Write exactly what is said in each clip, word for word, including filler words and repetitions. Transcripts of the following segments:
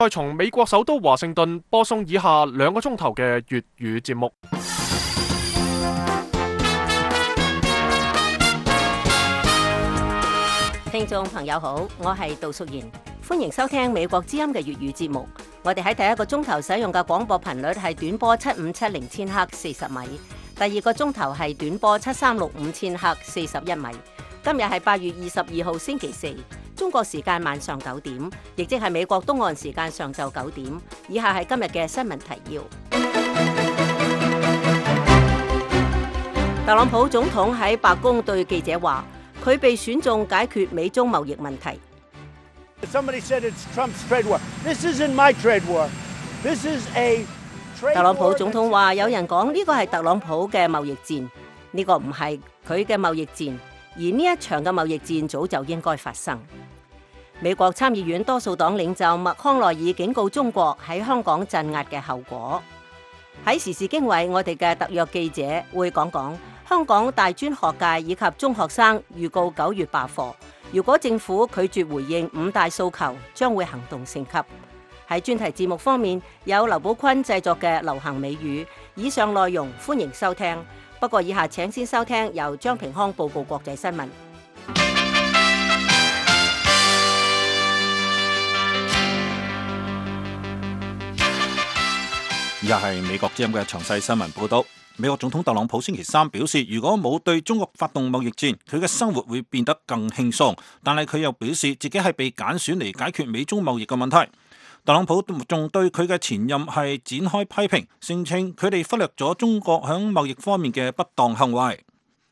再從美國首都華盛頓播送以下兩個鐘頭嘅粵語節目。 聽眾朋友好，我係杜淑賢，歡迎收聽美國之音嘅粵語節目。我哋喺第一個鐘頭使用嘅廣播頻率係短波七五七零千赫四十米，第二個鐘頭係短波七三六五千赫四十一米。今日係八月二十二號星期四，中國時間晚上九點，亦即係美國東岸時間上晝九點。以下係今日嘅新聞提要。特朗普總統喺白宮對記者話，佢被選中解決美中貿易問題。特朗普總統話，有人講呢個係特朗普嘅貿易戰，呢個唔係佢嘅貿易戰。而呢一場嘅貿易戰早就應該發生。美國參議院多數黨領袖麥康奈爾警告中國喺香港鎮壓嘅後果。喺時事經緯，我哋嘅特約記者會講講香港大專學界以及中學生預告九月罷課。如果政府拒絕回應五大訴求，將會行動升級。喺專題節目方面，有劉寶坤製作嘅流行美語。以上內容歡迎收聽。不過以下請先收聽由張平康報告國際新聞。 以下係美國之音嘅詳細新聞報道。美國總統特朗普星期三表示，如果冇對中國發動貿易戰，佢嘅生活會變得更輕鬆。但係佢又表示自己係被揀選嚟解決美中貿易嘅問題。特朗普仲對佢嘅前任係展開批評，聲稱佢哋忽略咗中國響貿易方面嘅不當行為。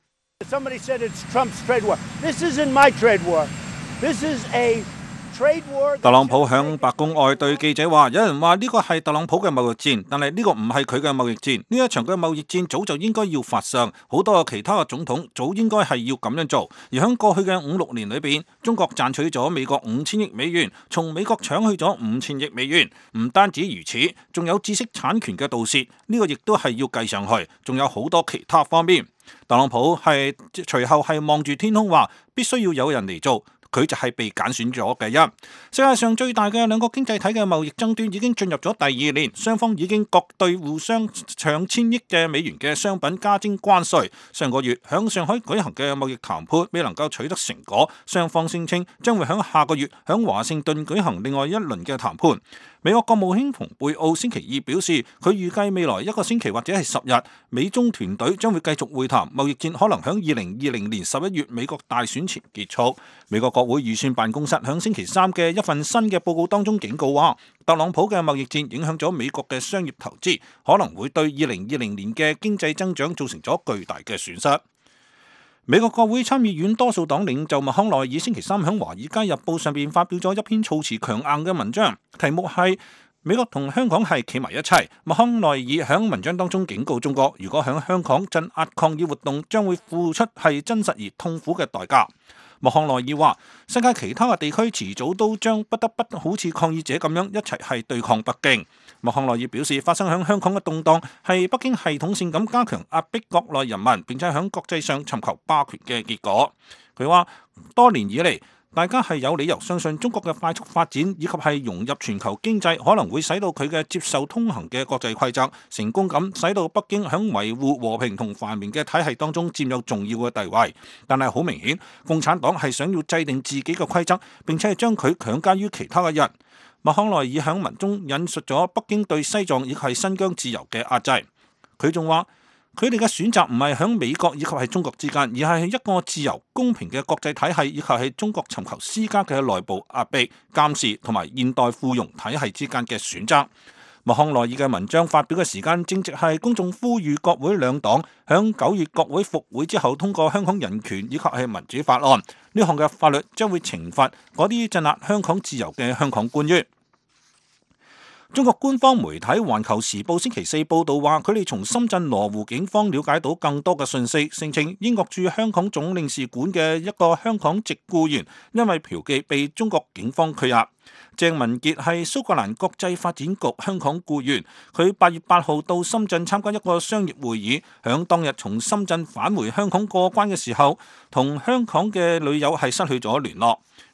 特朗普響白宮外對記者話，有人話呢個係特朗普嘅貿易戰，但係呢個唔係佢嘅貿易戰。呢一場嘅貿易戰早就應該要發生，好多其他嘅總統早應該係要咁樣做。而響過去嘅五六年裏邊，中國賺取咗美國五千億美元，從美國搶去咗五千億美元。唔單止如此，仲有知識產權嘅盜竊，呢個亦都係要計上去，仲有好多其他方面。特朗普係隨後係望住天空話，必須要有人嚟做。佢就係被揀選咗嘅一。世界上最大嘅兩個經濟體嘅貿易爭端已經進入咗第二年，雙方已經各對互相上千億嘅美元嘅商品加徵關稅。上個月響上海舉行嘅貿易談判未能夠取得成果，雙方聲稱將會響下個月響華盛頓舉行另外一輪嘅談判。美國國務卿蓬佩奧星期二表示，佢預計未來一個星期或者係十日，美中團隊將會繼續會談，貿易戰可能響二零二零年十一月美國大選前結束。美國國會預算辦公室響星期三嘅一份新嘅報告當中警告話，特朗普嘅貿易戰影響咗美國嘅商業投資，可能會對二零二零年嘅經濟增長造成咗巨大嘅損失。美國國會參議院多數黨領袖麥康奈爾星期三喺《華爾街日報》上邊發表咗一篇措辭強硬嘅文章，題目係美國同香港係企埋一齊。麥康奈爾喺文章當中警告中國，如果喺香港鎮壓抗議活動，將會付出係真實而痛苦嘅代價。麥康奈爾話，世界其他嘅地區遲早都將不得不好似抗議者咁樣一齊係對抗北京。麥康奈爾表示，發生喺香港嘅動盪係北京系統性咁加強壓迫國內人民，並且喺國際上尋求霸權嘅結果。佢話，多年以嚟，大家係有理由相信中國嘅快速發展以及係融入全球經濟，可能會使到佢嘅接受通行嘅國際規則，成功咁使到北京喺維護和平同繁榮嘅體系當中佔有重要嘅地位。但係好明顯，共產黨係想要制定自己嘅規則，並且係將佢強加於其他嘅人。麥康奈爾喺文中引述咗北京對西藏以及係新疆自由嘅壓制。佢仲話，佢哋嘅選擇唔係喺美國以及係中國之間，而係一個自由公平嘅國際體系，以及係中國尋求施加嘅內部壓迫、監視同埋現代附庸體系之間嘅選擇。麥康奈爾嘅文章發表嘅時間正值係公眾呼籲國會兩黨響九月國會復會之後通過香港人權以及係民主法案。呢項嘅法律將會懲罰嗰啲鎮壓香港自由嘅香港官員。中國官方媒體《環球時報》星期四報道話，佢哋從深圳羅湖警方了解到更多嘅信息，聲稱英國駐香港總領事館嘅一個香港籍僱員因為嫖妓被中國警方拘押。鄭文傑係蘇格蘭國際發展局香港僱員，佢八月八號到深圳參加一個商業會議，響當日從深圳返回香港過關嘅時候，同香港嘅女友係失去咗聯絡。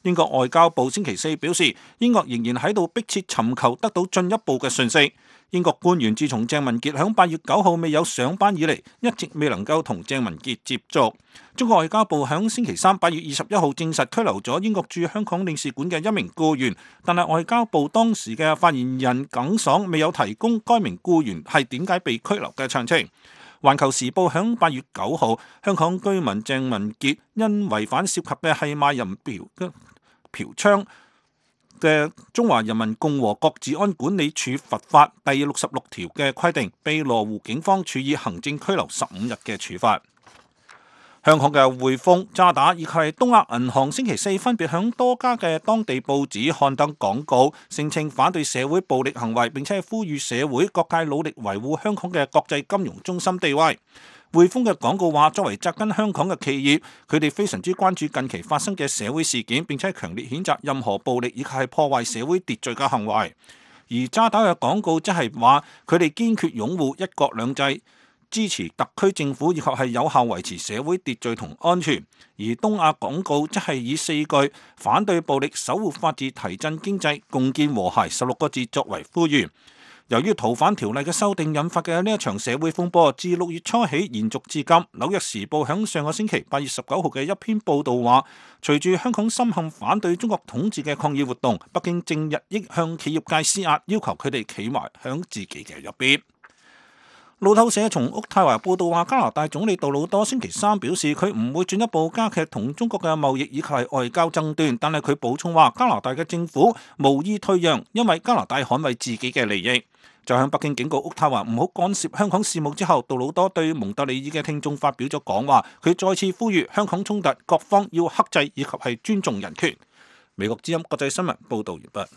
英國外交部星期四表示，英國仍然喺度迫切尋求得到進一步嘅訊息。英國官員自從鄭文傑響八月九號未有上班以嚟，一直未能夠同鄭文傑接觸。中國外交部響星期三八月二十一號證實拘留咗英國駐香港領事館嘅一名僱員，但係外交部當時嘅發言人耿爽未有提供該名僱員係點解被拘留嘅詳情。環球時報響八月九號，香港居民鄭文傑因違反涉及嘅係賣淫嫖嫖娼嘅中華人民共和國治安管理處罰法第六十六條嘅規定，被羅湖警方處以行政拘留十五日嘅處罰。香港嘅匯豐、渣打以及東亞銀行星期四分別響多家嘅當地報紙刊登廣告，聲稱反對社會暴力行為，並且係呼籲社會各界努力維護香港嘅國際金融中心地位。匯豐嘅廣告話，作為紮根香港嘅企業，佢哋非常之關注近期發生嘅社會事件，並且強烈譴責任何暴力以及係破壞社會秩序嘅行為。而渣打嘅廣告則係話，佢哋堅決擁護一國兩制，支持特區政府以及係有效維持社會秩序同安全。而東亞廣告則係以四句反對暴力、守護法治、提振經濟、共建和諧十六個字作為呼籲。由於逃犯條例嘅修訂引發嘅呢一場社會風波，自六月初起延續至今。紐約時報響上個星期八月十九號嘅一篇報導話，隨住香港深陷反對中國統治嘅抗議活動，北京正日益向企業界施壓，要求佢哋企埋響自己嘅一邊。路透社從渥太華報道話，加拿大總理杜魯多星期三表示，佢唔會進一步加劇同中國嘅貿易以及係外交爭端，但係佢補充話，加拿大嘅政府無意退讓，因為加拿大捍衛自己嘅利益。就向北京警告渥太華唔好干涉香港事務之後，杜魯多對蒙特利爾嘅聽眾發表咗講話，佢再次呼籲香港衝突各方要克制以及係尊重人權。美國之音國際新聞報道完畢。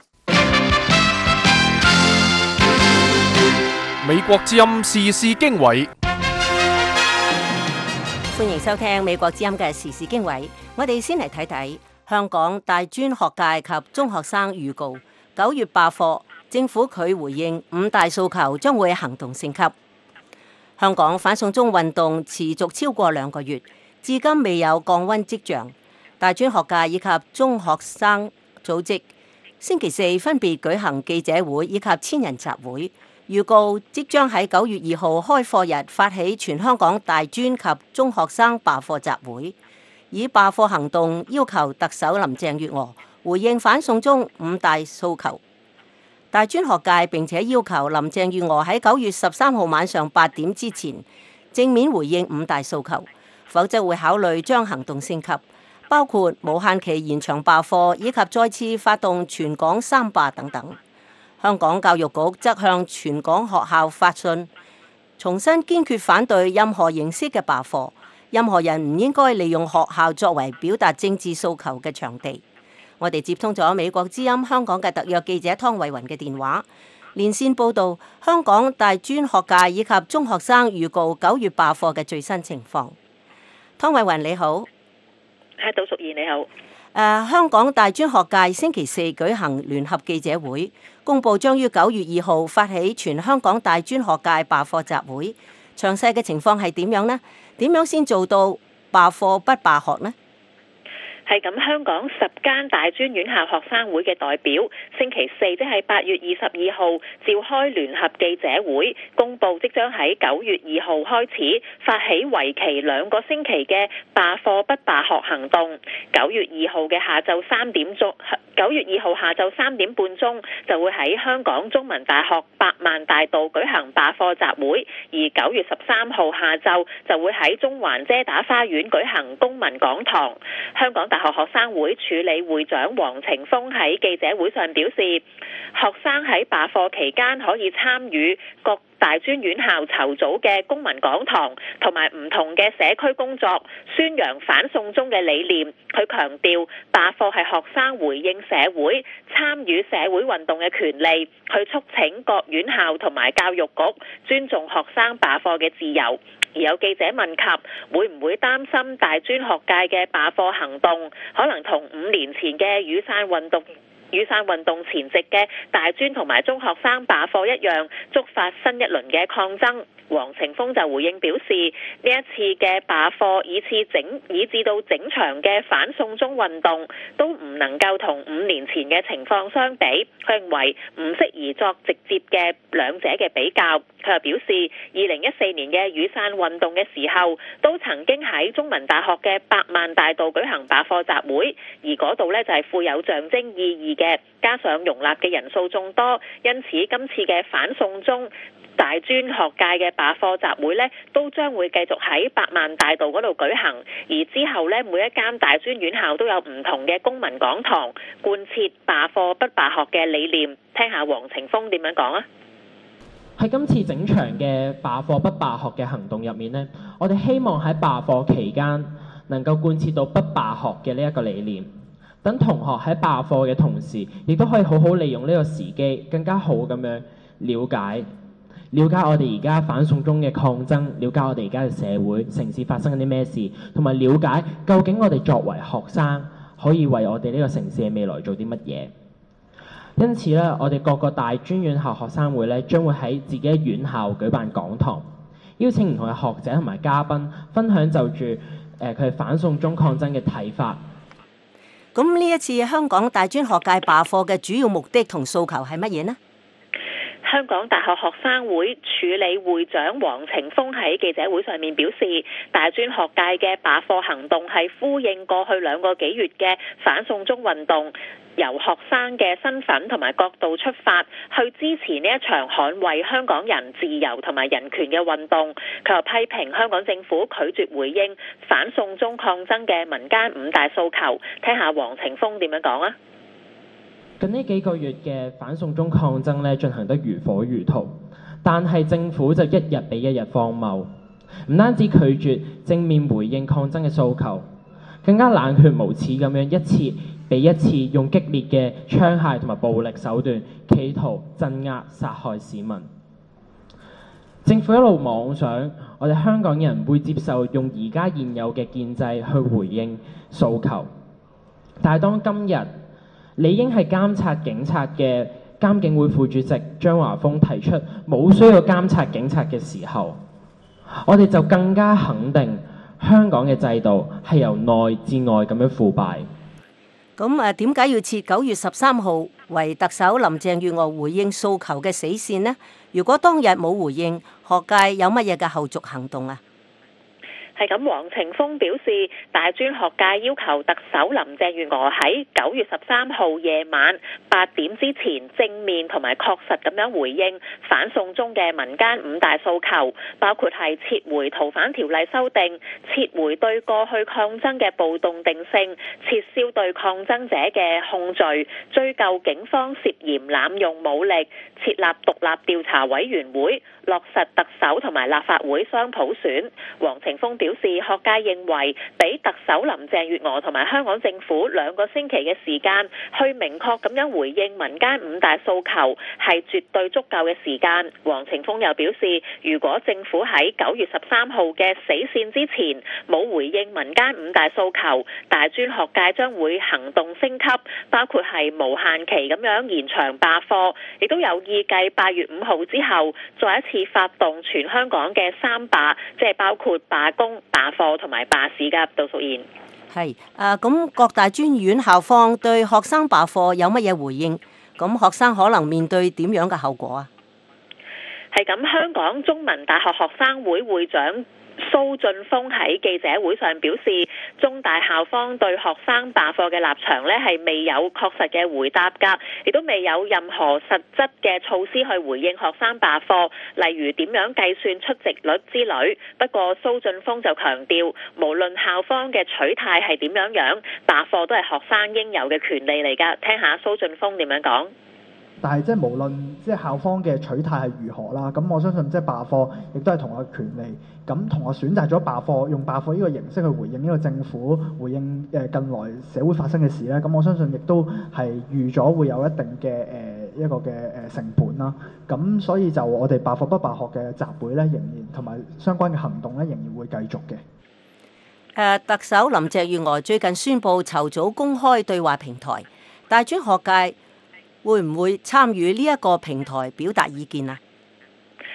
美國之音時事經緯， 歡迎收聽美國之音嘅時事經緯。我哋先嚟睇睇香港大專學界及中學生預告九月罷課。政府佢回應五大訴求將會行動升級。香港反送中運動持續超過兩個月，至今未有降溫跡象。大專學界以及中學生組織星期四分別舉行記者會以及千人集會，預告即將喺九月二號開課日發起全香港大專及中學生罷課集會，以罷課行動要求特首林鄭月娥回應反送中五大訴求。大專學界並且要求林鄭月娥喺九月十三號晚上八點之前正面回應五大訴求，否則會考慮將行動升級，包括無限期延長罷課以及再次發動全港三罷等等。香港教育局則向全港學校發信，重新堅決反對任何形式嘅罷課，任何人唔應該利用學校作為表達政治訴求嘅場地。我哋接通咗美國之音香港嘅特約記者湯慧雲嘅電話，連線報道香港大專學界以及中學生預告九月罷課嘅最新情況。湯慧雲你好， 係杜淑儀你好。 誒，香港大專學界星期四舉行聯合記者會，公佈將於九月二號發起全香港大專學界罷課集會。詳細嘅情況係點樣呢？點樣先做到罷課不罷學呢？ 係咁，香港十間大專院校學生會嘅代表，星期四即係八月二十二號召開聯合記者會，公佈即將喺九月二號開始發起為期兩個星期嘅罷課不罷學行動。九月二號嘅下晝三點鐘，九月二號下晝三點半鐘就會喺香港中文大學百萬大道舉行罷課集會，而九月十三號下晝就會喺中環遮打花園舉行公民講堂。香港大學學生會處理會長黃程鋒喺記者會上表示，學生喺罷課期間可以參與各大專院校籌組嘅公民講堂同埋唔同嘅社區工作，宣揚反送中嘅理念。佢強調罷課係學生回應社會參與社會運動嘅權利，去促請各院校同埋教育局尊重學生罷課嘅自由。而有記者問及會唔會擔心大專學界嘅罷課行動可能同五年前嘅雨傘運動雨傘運動前夕嘅大專同埋中學生罷課一樣，觸發新一輪嘅抗爭。 黃晴鋒就回應表示，呢一次嘅罷課以至整以至到整場嘅反送中運動都唔能夠同五年前嘅情況相比，佢認為唔適宜作直接嘅兩者嘅比較。佢又表示，二零一四年嘅雨傘運動嘅時候，都曾經喺中文大學嘅百萬大道舉行罷課集會，而嗰度呢就係富有象徵意義嘅，加上容納嘅人數眾多，因此今次嘅反送中大專學界嘅罷課集會呢，都將會繼續喺百萬大道嗰度舉行，而之後呢，每一間大專院校都有唔同嘅公民講堂，貫徹罷課不罷學嘅理念。聽下黃晴鋒點樣講啊！ 喺今次整場嘅罷課不罷學嘅行動入面呢，我哋希望喺罷課期間能夠貫徹到不罷學嘅呢一個理念，等同學喺罷課嘅同時，亦都可以好好利用呢個時機，更加好咁樣了解。了解我哋而家反送中嘅抗爭，了解我哋而家嘅社會城市發生緊啲咩事，同埋了解究竟我哋作為學生可以為我哋呢個城市嘅未來做啲乜嘢。因此咧，我哋各個大專院校學生會咧，將會喺自己嘅院校舉辦講堂，邀請唔同嘅學者同埋嘉賓分享就住誒佢哋反送中抗爭嘅睇法。 咁呢一次香港大專學界罷課嘅主要目的同訴求係乜嘢呢？ 香港大學學生會署理會長黃晴鋒喺記者會上面表示，大專學界嘅罷課行動係呼應過去兩個幾月嘅反送中運動，由學生嘅身份同埋角度出發，去支持呢一場捍衛香港人自由同埋人權嘅運動。佢又批評香港政府拒絕回應反送中抗爭嘅民間五大訴求。聽下黃晴鋒點樣講啊！ 近呢幾個月嘅反送中抗爭咧進行得如火如荼，但係政府就一日比一日荒謬，唔單止拒絕正面回應抗爭嘅訴求，更加冷血無恥咁樣一次比一次用激烈嘅槍械同埋暴力手段，企圖鎮壓殺害市民。政府一路妄想我哋香港人會接受用而家現有嘅建制去回應訴求，但係當今日理應係監察警察嘅監警會副主席張華峰提出冇需要監察警察嘅時候，我哋就更加肯定香港嘅制度係由內至外咁樣腐敗。 咁啊，點解要設九月十三號為特首林鄭月娥回應訴求嘅死線呢？如果當日冇回應，學界有乜嘢嘅後續行動啊？ 係咁，黃晴鋒表示，大專學界要求特首林鄭月娥喺九月十三號夜晚八點之前正面同埋確實咁樣回應反送中嘅民間五大訴求，包括係撤回逃犯條例修訂、撤回對過去抗爭嘅暴動定性、撤銷對抗爭者嘅控罪、追究警方涉嫌濫用武力、設立獨立調查委員會、落實特首同埋立法會雙普選。黃晴鋒表示，學界認為俾特首林鄭月娥同埋香港政府兩個星期嘅時間去明確咁樣回應民間五大訴求係絕對足夠嘅時間。黃晴鋒又表示，如果政府喺九月十三號嘅死線之前冇回應民間五大訴求，大專學界將會行動升級，包括係無限期咁樣延長罷課，亦都有意計八月五號之後再一次發動全香港嘅三罷，即係包括罷工、罷課同埋罷市嘅。杜淑燕， 係啊，咁各大專院校方對學生罷課有乜嘢回應？咁學生可能面對點樣嘅後果啊？ 係咁，香港中文大學學生會會長蘇俊峰喺記者會上表示，中大校方對學生罷課嘅立場呢係未有確實嘅回答㗎，亦都未有任何實質嘅措施去回應學生罷課，例如點樣計算出席率之類。不過蘇俊峰就強調，無論校方嘅取態係點樣樣，罷課都係學生應有嘅權利嚟㗎。聽下蘇俊峰點樣講。 但係即係無論即係校方嘅取態係如何啦，咁我相信即係罷課亦都係同學嘅權利。咁同學選擇咗罷課，用罷課呢個形式去回應呢個政府，回應誒近來社會發生嘅事咧，咁我相信亦都係預咗會有一定嘅誒、呃、一個嘅誒成本啦。咁所以就我哋罷課不罷學嘅集會咧，仍然同埋相關嘅行動咧，仍然會繼續嘅。 誒，特首林鄭月娥最近宣布籌組公開對話平台，大專學界會唔會參與呢一個平台表達意見啊？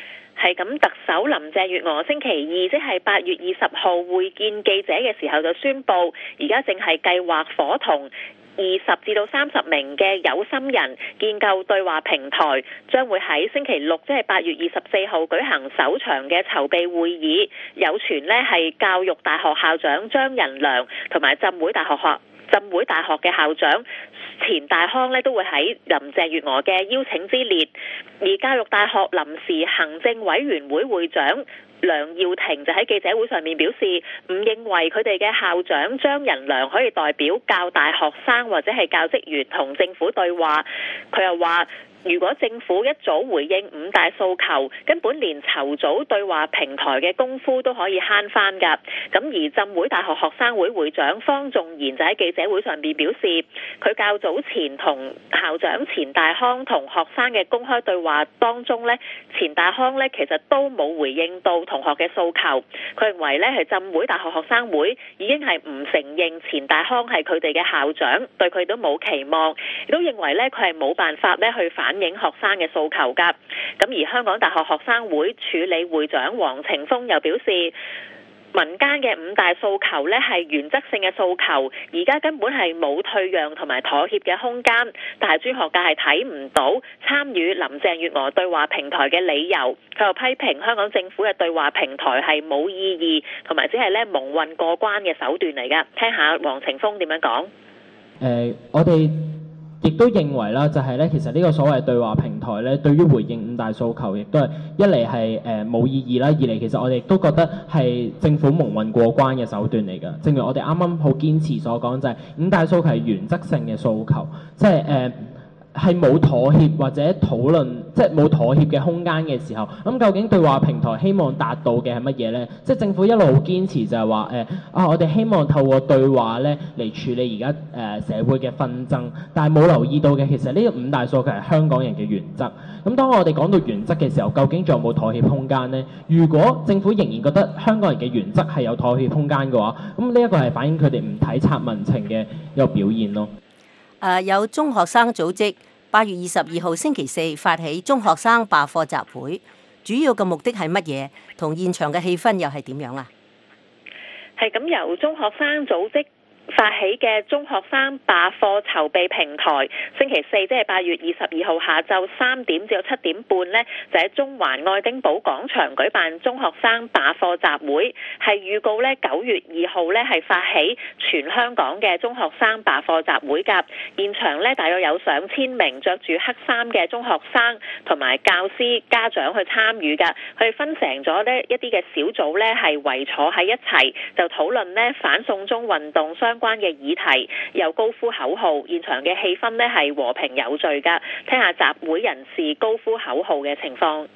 係咁，特首林鄭月娥星期二即係八月二十號會見記者嘅時候就宣布，而家正係計劃夥同二十至到三十名嘅有心人建構對話平台，將會喺星期六即係八月二十四號舉行首場嘅籌備會議。有傳呢係教育大學校長張仁良同埋浸會大學學浸會大學嘅校長錢大康呢都會喺林鄭月娥嘅邀請之列，而教育大學臨時行政委員會會長梁耀廷就喺記者會上面表示，唔認為佢哋嘅校長張仁良可以代表教大學生或者係教職員同政府對話。佢又話，如果政府一早回應五大訴求，根本連籌組對話平台嘅功夫都可以慳翻㗎。咁而浸會大學學生會會長方仲賢就喺記者會上邊表示，佢較早前同校長錢大康同學生嘅公開對話當中呢，錢大康呢其實都冇回應到同學嘅訴求。佢認為呢係浸會大學學生會已經係唔承認錢大康係佢哋嘅校長，對佢都冇期望，亦都認為呢佢係冇辦法呢去反映學生嘅訴求㗎。咁而香港大學學生會處理會長黃程鋒又表示，民間嘅五大訴求呢係原則性嘅訴求，而家根本係冇退讓同埋妥協嘅空間，但係專學界係睇唔到參與林鄭月娥對話平台嘅理由。佢又批評香港政府嘅對話平台係冇意義，同埋只係咧蒙混過關嘅手段嚟㗎。聽下黃程鋒點樣講。 誒，我哋亦都認為啦，就係咧，其實呢個所謂對話平台咧，對於回應五大訴求，亦都係一嚟係誒冇意義啦，二嚟其實我哋都覺得係政府蒙混過關嘅手段嚟㗎。正如我哋啱啱好堅持所講，就係五大訴求係原則性嘅訴求，即係誒係冇妥協或者討論，即係冇妥協嘅空間嘅時候，咁究竟對話平台希望達到嘅係乜嘢呢？即係政府一路好堅持就係話誒啊，我哋希望透過對話咧嚟處理而家誒社會嘅紛爭，但係冇留意到嘅其實呢五大訴求係香港人嘅原則。咁當我哋講到原則嘅時候，究竟仲有冇妥協空間呢？如果政府仍然覺得香港人嘅原則係有妥協空間嘅話，咁呢一個係反映佢哋唔體察民情嘅一個表現咯。 誒有中學生組織八月二十二號星期四發起中學生罷課集會，主要嘅目的係乜嘢？同現場嘅氣氛又係點樣啊？ 係咁，由中學生組織發起嘅中學生罷課籌備平台，星期四即係八月二十二號下晝三點至到七點半呢，就喺中環愛丁堡廣場舉辦中學生罷課集會，係預告呢九月二號呢係發起全香港嘅中學生罷課集會㗎。現場呢，大約有上千名着住黑衫嘅中學生同埋教師家長去參與㗎。佢哋分成咗呢一啲嘅小組呢，係圍坐喺一齊，就討論呢反送中運動相關嘅議題，又高呼口號，現場嘅氣氛呢係和平有序㗎。聽下集會人士高呼口號嘅情況。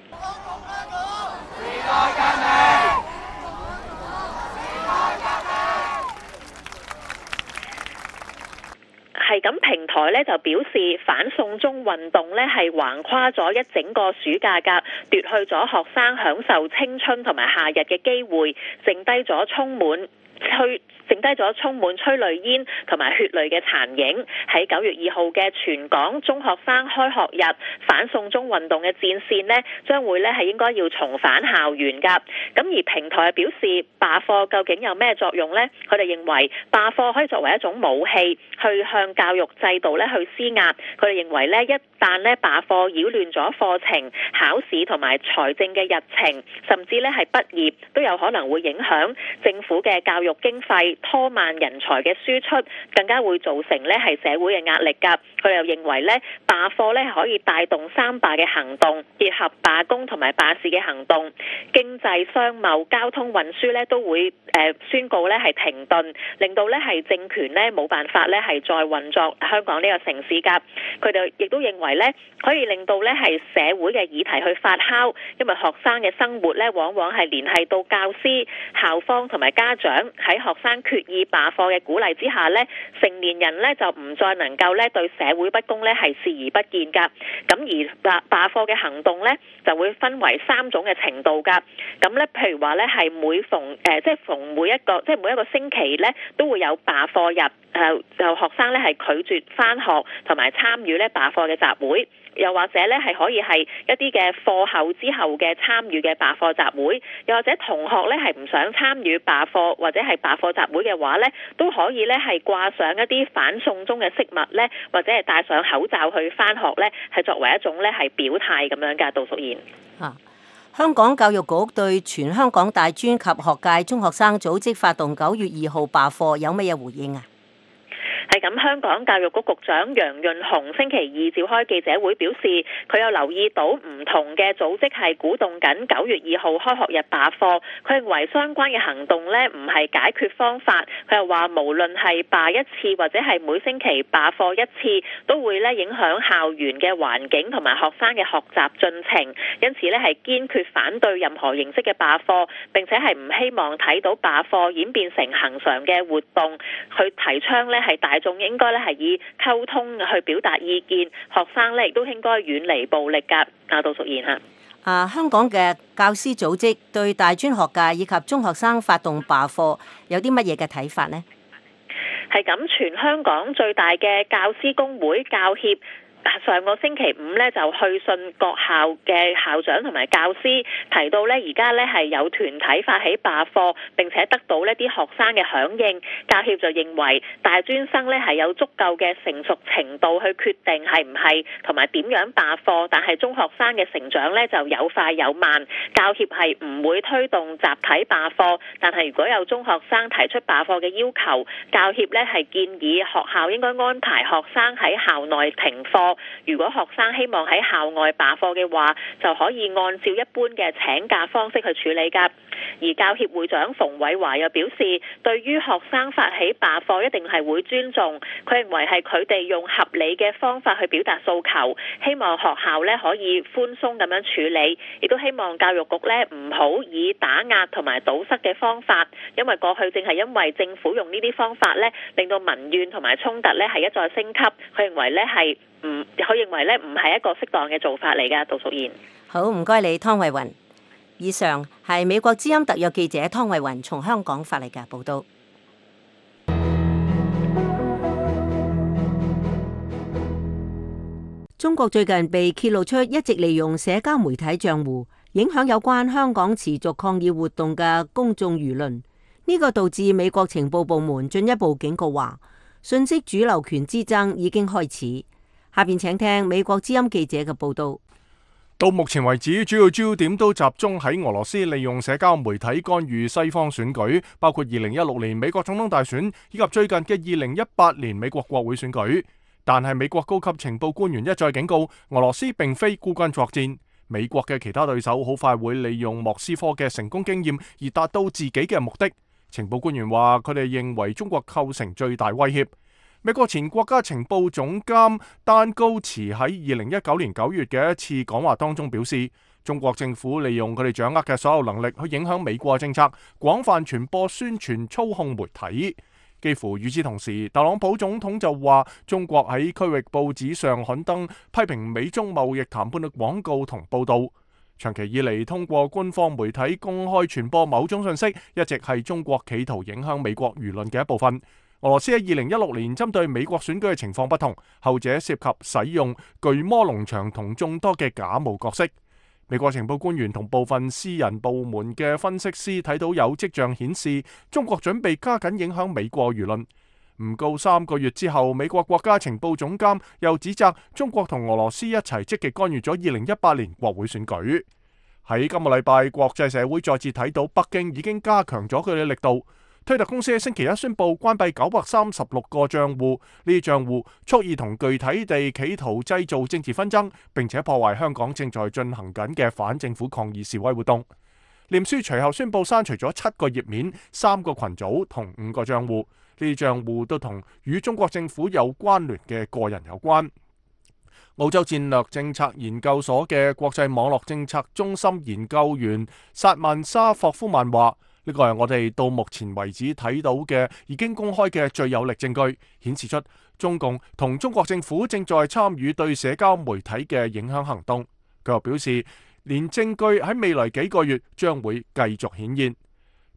係咁，平台呢就表示反送中運動呢係橫跨咗一整個暑假㗎，奪去咗學生享受青春同埋夏日嘅機會，剩低咗充滿催剩低咗充滿催淚煙同埋血淚嘅殘影。喺九月二號嘅全港中學生開學日，反送中運動嘅戰線呢將會呢係應該要重返校園㗎。咁而平台表示罷課究竟有咩作用呢？佢哋認為罷課可以作為一種武器，去向教育制度呢去施壓。佢哋認為呢，一旦呢罷課擾亂咗課程、考試同埋財政嘅日程，甚至呢係畢業，都有可能會影響政府嘅教育經費，拖慢人才嘅輸出，更加會造成呢係社會嘅壓力㗎。佢又認為呢罷課呢可以帶動三罷嘅行動，結合罷工同埋罷市嘅行動，經濟、商貿、交通運輸呢都會誒、呃、宣告呢係停頓，令到呢係政權呢冇辦法呢係再運作香港呢個城市㗎。佢哋亦都認為呢可以令到呢係社會嘅議題去發酵，因為學生嘅生活呢往往係聯繫到教師、校方同埋家長。喺學生決意罷課嘅鼓勵之下呢，成年人呢就唔再能夠呢對社會不公呢係視而不見㗎。咁而罷罷課嘅行動呢就會分為三種嘅程度㗎。咁呢譬如話呢係每逢誒即係逢每一個即係每一個星期呢都會有罷課日，誒就學生呢係拒絕返學同埋參與呢罷課嘅集會。 又或者咧係可以係一啲嘅課後之後嘅參與嘅罷課集會，又或者同學咧係唔想參與罷課或者係罷課集會嘅話咧，都可以咧係掛上一啲反送中嘅飾物咧，或者係戴上口罩去返學咧，係作為一種咧係表態咁樣㗎。杜淑賢。 啊，香港教育局對全香港大專及學界中學生組織發動九月二號罷課有乜嘢回應啊？ 係咁，香港教育局局長楊潤雄星期二召開記者會，表示佢有留意到唔同嘅組織係鼓動緊九月二號開學日罷課，佢認為相關嘅行動呢唔係解決方法。佢又話無論係罷一次或者係每星期罷課一次，都會咧影響校園嘅環境同埋學生嘅學習進程，因此呢係堅決反對任何形式嘅罷課，並且係唔希望睇到罷課演變成恆常嘅活動。佢提倡呢係大仲應該咧係以溝通去表達意見，學生咧亦都應該遠離暴力㗎。阿杜淑賢嚇。 啊，香港嘅教師組織對大專學界以及中學生發動罷課有啲乜嘢嘅睇法呢？ 係咁，全香港最大嘅教師工會教協上個星期五咧就去信各校嘅校長同埋教師，提到咧而家咧係有團體發起罷課，並且得到呢啲學生嘅響應。教協就認為大專生咧係有足夠嘅成熟程度去決定係唔係同埋點樣罷課，但係中學生嘅成長咧就有快有慢。教協係唔會推動集體罷課，但係如果有中學生提出罷課嘅要求，教協咧係建議學校應該安排學生喺校內停課。如果學生希望喺校外罷課嘅話，就可以按照一般嘅請假方式去處理㗎。而教協會長馮偉華又表示，對於學生發起罷課一定係會尊重，佢認為係佢哋用合理嘅方法去表達訴求，希望學校咧可以寬鬆咁樣處理，亦都希望教育局咧唔好以打壓同埋堵塞嘅方法，因為過去正係因為政府用呢啲方法咧，令到民怨同埋衝突咧係一再升級，佢認為咧係唔，佢認為咧唔係一個適當嘅做法嚟㗎。杜淑賢。 好，唔該你，湯慧雲。以上係美國之音特約記者湯慧雲從香港發嚟嘅報道。中國最近被揭露出一直利用社交媒體賬戶影響有關香港持續抗議活動嘅公眾輿論，呢個導致美國情報部門進一步警告話，信息主流權之爭已經開始。下邊請聽美國之音記者嘅報道。 到目前為止，主要焦點都集中喺俄羅斯利用社交媒體干預西方選舉，包括二零一六年美國總統大選以及最近嘅二零一八年美國國會選舉。但係美國高級情報官員一再警告，俄羅斯並非孤軍作戰，美國嘅其他對手好快會利用莫斯科嘅成功經驗而達到自己嘅目的。情報官員話，佢哋認為中國構成最大威脅。美國前國家情報總監丹高茨喺二零一九年九月嘅一次講話當中表示，中國政府利用佢哋掌握嘅所有能力去影響美國政策，廣泛傳播宣傳操控媒體。幾乎與此同時，特朗普總統就話中國喺區域報紙上刊登批評美中貿易談判嘅廣告同報導。長期以嚟，通過官方媒體公開傳播某種信息，一直係中國企圖影響美國輿論嘅一部分。俄羅斯喺二零一六年針對美國選舉嘅情況不同，後者涉及使用巨魔農場同眾多嘅假冒角色。美國情報官員同部分私人部門嘅分析師睇到有跡象顯示，中國準備加緊影響美國輿論。唔夠三個月之後，美國國家情報總監又指責中國同俄羅斯一齊積極干預咗二零一八年國會選舉。喺今個禮拜，國際社會再次睇到北京已經加強咗佢嘅力度。推特公司喺星期一宣布關閉九百三十六個賬戶，呢啲賬戶蓄意同具體地企圖製造政治紛爭，並且破壞香港正在進行緊嘅反政府抗議示威活動。臉書隨後宣布刪除咗七個頁面、三個群組同五個賬戶，呢啲賬戶都同與中國政府有關聯嘅個人有關。澳洲戰略政策研究所嘅國際網絡政策中心研究員薩曼莎霍夫曼話：呢個係我哋到目前為止睇到嘅已經公開嘅最有力證據，顯示出中共同中國政府正在參與對社交媒體嘅影響行動。佢又表示，連證據喺未來幾個月將會繼續顯現。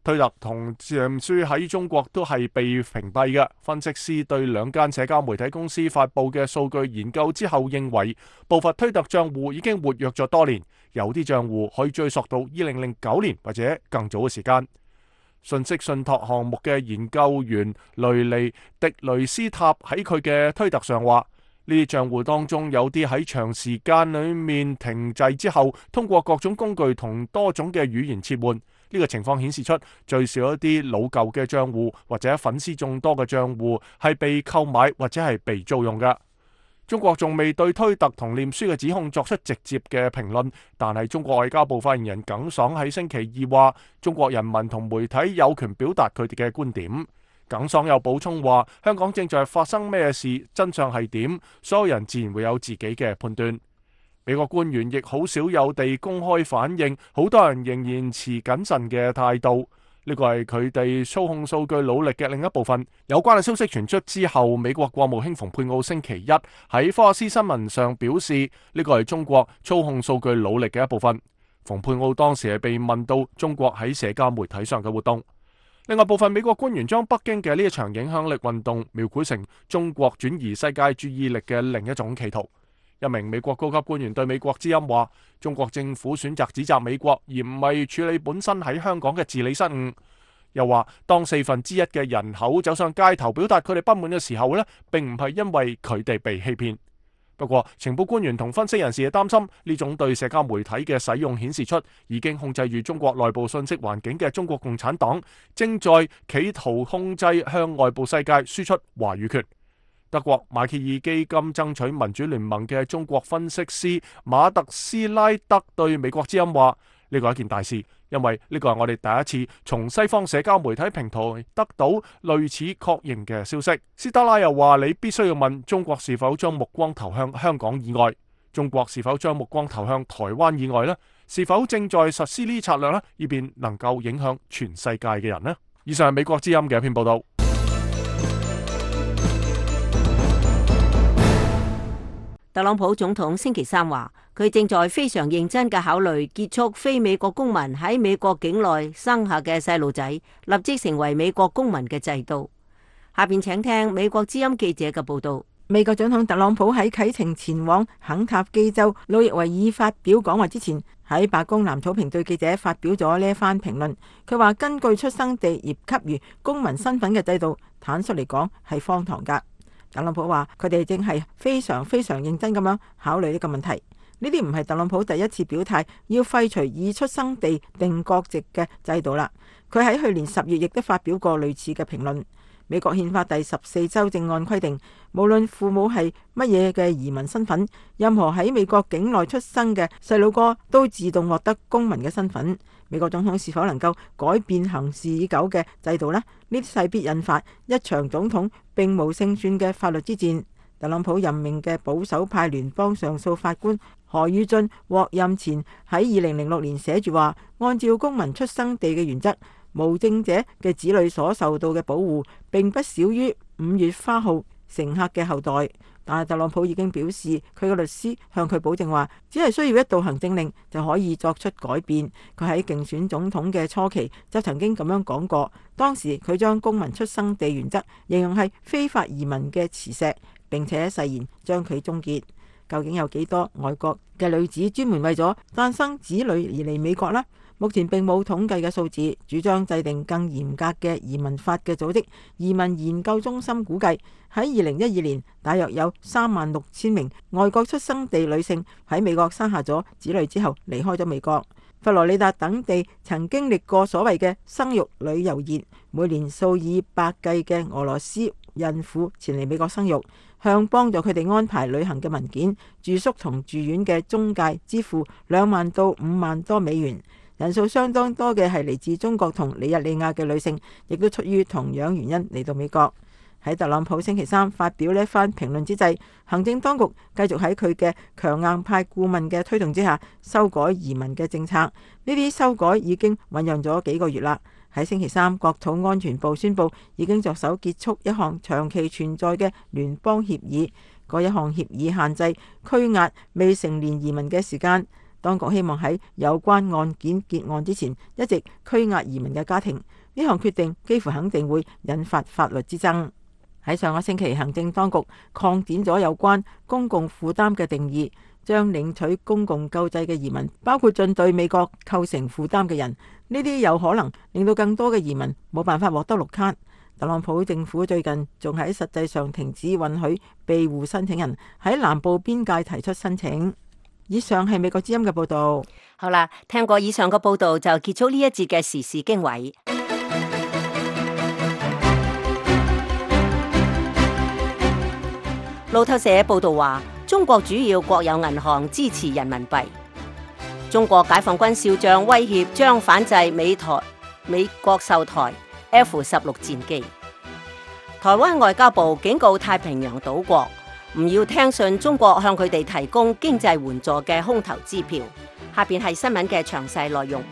推特同臉書喺中國都係被屏蔽嘅。分析師對兩間社交媒體公司發布嘅數據研究之後認為，部分推特賬戶已經活躍咗多年，有啲賬戶可以追溯到二零零九年或者更早嘅時間。信息信託項目嘅研究員雷尼迪雷斯塔喺佢嘅推特上話，呢啲賬戶當中有啲喺長時間裏面停滯之後，通過各種工具同多種嘅語言切換。呢個情況顯示出最少一啲老舊嘅賬戶或者粉絲眾多嘅賬戶係被購買或者係被租用嘅。中國仲未對推特同臉書嘅指控作出直接嘅評論，但係中國外交部發言人耿爽喺星期二話，中國人民同媒體有權表達佢哋嘅觀點。耿爽又補充話，香港正在發生咩事，真相係點，所有人自然會有自己嘅判斷。美國官員亦好少有地公開反應，好多人仍然持謹慎嘅態度。呢個係佢哋操控數據努力嘅另一部分。有關嘅消息傳出之後，美國國務卿蓬佩奧星期一喺福克斯新聞上表示，呢個係中國操控數據努力嘅一部分。蓬佩奧當時係被問到中國喺社交媒體上嘅活動。另外部分美國官員將北京嘅呢一場影響力運動描繪成中國轉移世界注意力嘅另一種企圖。一名美國高級官員對美國之音話，中國政府選擇指責美國，而唔係處理本身喺香港嘅治理失誤。又話，當四分之一嘅人口走上街頭表達佢哋不滿嘅時候呢，並唔係因為佢哋被欺騙。不過，情報官員同分析人士嘅擔心，呢種對社交媒體嘅使用顯示出已經控制住中國內部信息環境嘅中國共產黨，正在企圖控制向外部世界輸出話語權。德國馬歇爾基金爭取民主聯盟嘅中國分析師馬特斯拉德對美國之音話，呢個係一件大事，因為呢個係我哋第一次從西方社交媒體平台得到類似確認嘅消息。斯德拉又話，你必須要問中國是否將目光投向香港以外，中國是否將目光投向台灣以外呢？是否正在實施呢啲策略呢？以便能夠影響全世界嘅人呢？以上係美國之音嘅一篇報道。 特朗普總統星期三話，佢正在非常認真嘅考慮結束非美國公民喺美國境內生下嘅細路仔立即成為美國公民嘅制度。下邊請聽美國之音記者嘅報道。 美國總統特朗普喺啟程前往肯塔基州路易維爾發表講話之前，喺白宮藍草坪對記者發表咗呢一番評論。佢話根據出生地而給予公民身份嘅制度，坦率嚟講係荒唐噶。特朗普話佢哋正係非常非常認真咁樣考慮呢個問題。呢啲唔係特朗普第一次表態要廢除以出生地定國籍嘅制度啦。佢喺去年十月亦都發表過類似嘅評論。美國憲法第十四修正案規定，無論父母係乜嘢嘅移民身份，任何喺美國境內出生嘅細路哥都自動獲得公民嘅身份。美國總統是否能夠改變行事已久嘅制度呢？呢啲勢必引發一場總統並無勝算嘅法律之戰。特朗普任命嘅保守派聯邦上訴法官何宇俊獲任前喺二零零六年寫住話，按照公民出生地嘅原則，無證者嘅子女所受到嘅保護並不少於五月花號乘客嘅後代。但係特朗普已經表示，佢嘅律師向佢保證話，只係需要一道行政令就可以作出改變。佢喺競選總統嘅初期就曾經咁樣講過，當時佢將公民出生地原則形容係非法移民嘅磁石，並且誓言將佢終結。究竟有幾多外國嘅女子專門為咗誕生子女而嚟美國呢？目前並冇統計嘅數字。主張制定更嚴格嘅移民法嘅組織移民研究中心估計，喺二零一二年，大約有三萬六千名外國出生地女性喺美國生下咗子女之後離開咗美國。佛羅里達等地曾經歷過所謂嘅生育旅遊熱，每年數以百計嘅俄羅斯孕婦前嚟美國生育，向幫助佢哋安排旅行嘅文件、住宿同住院嘅中介支付兩萬到五萬多美元。人數相當多嘅係嚟自中國同尼日利亞嘅女性，亦都出於同樣原因嚟到美國。喺特朗普星期三發表呢一番評論之際，行政當局繼續喺佢嘅強硬派顧問嘅推動之下修改移民嘅政策。呢啲修改已經醖釀咗幾個月啦。喺星期三，國土安全部宣布已經着手結束一項長期存在嘅聯邦協議。嗰一項協議限制拘押未成年移民嘅時間。 當局希望喺有關案件結案之前，一直拘押移民嘅家庭。呢項決定幾乎肯定會引發法律之爭。喺上個星期，行政當局擴展咗有關公共負擔嘅定義，將領取公共救濟嘅移民，包括盡對美國構成負擔嘅人。呢啲有可能令到更多嘅移民冇辦法獲得綠卡。特朗普政府最近仲喺實際上停止允許庇護申請人喺南部邊界提出申請。以上係美國之音嘅報導。 好啦，聽過以上嘅報導就結束呢一節嘅時事經緯。路透社報導話，中國主要國有銀行支持人民幣。中國解放軍少將威脅將反制美台美國售台 F 十六戰機。台灣外交部警告太平洋島國唔要聽信中國向佢哋提供經濟援助嘅空頭支票。下邊係新聞嘅詳細內容。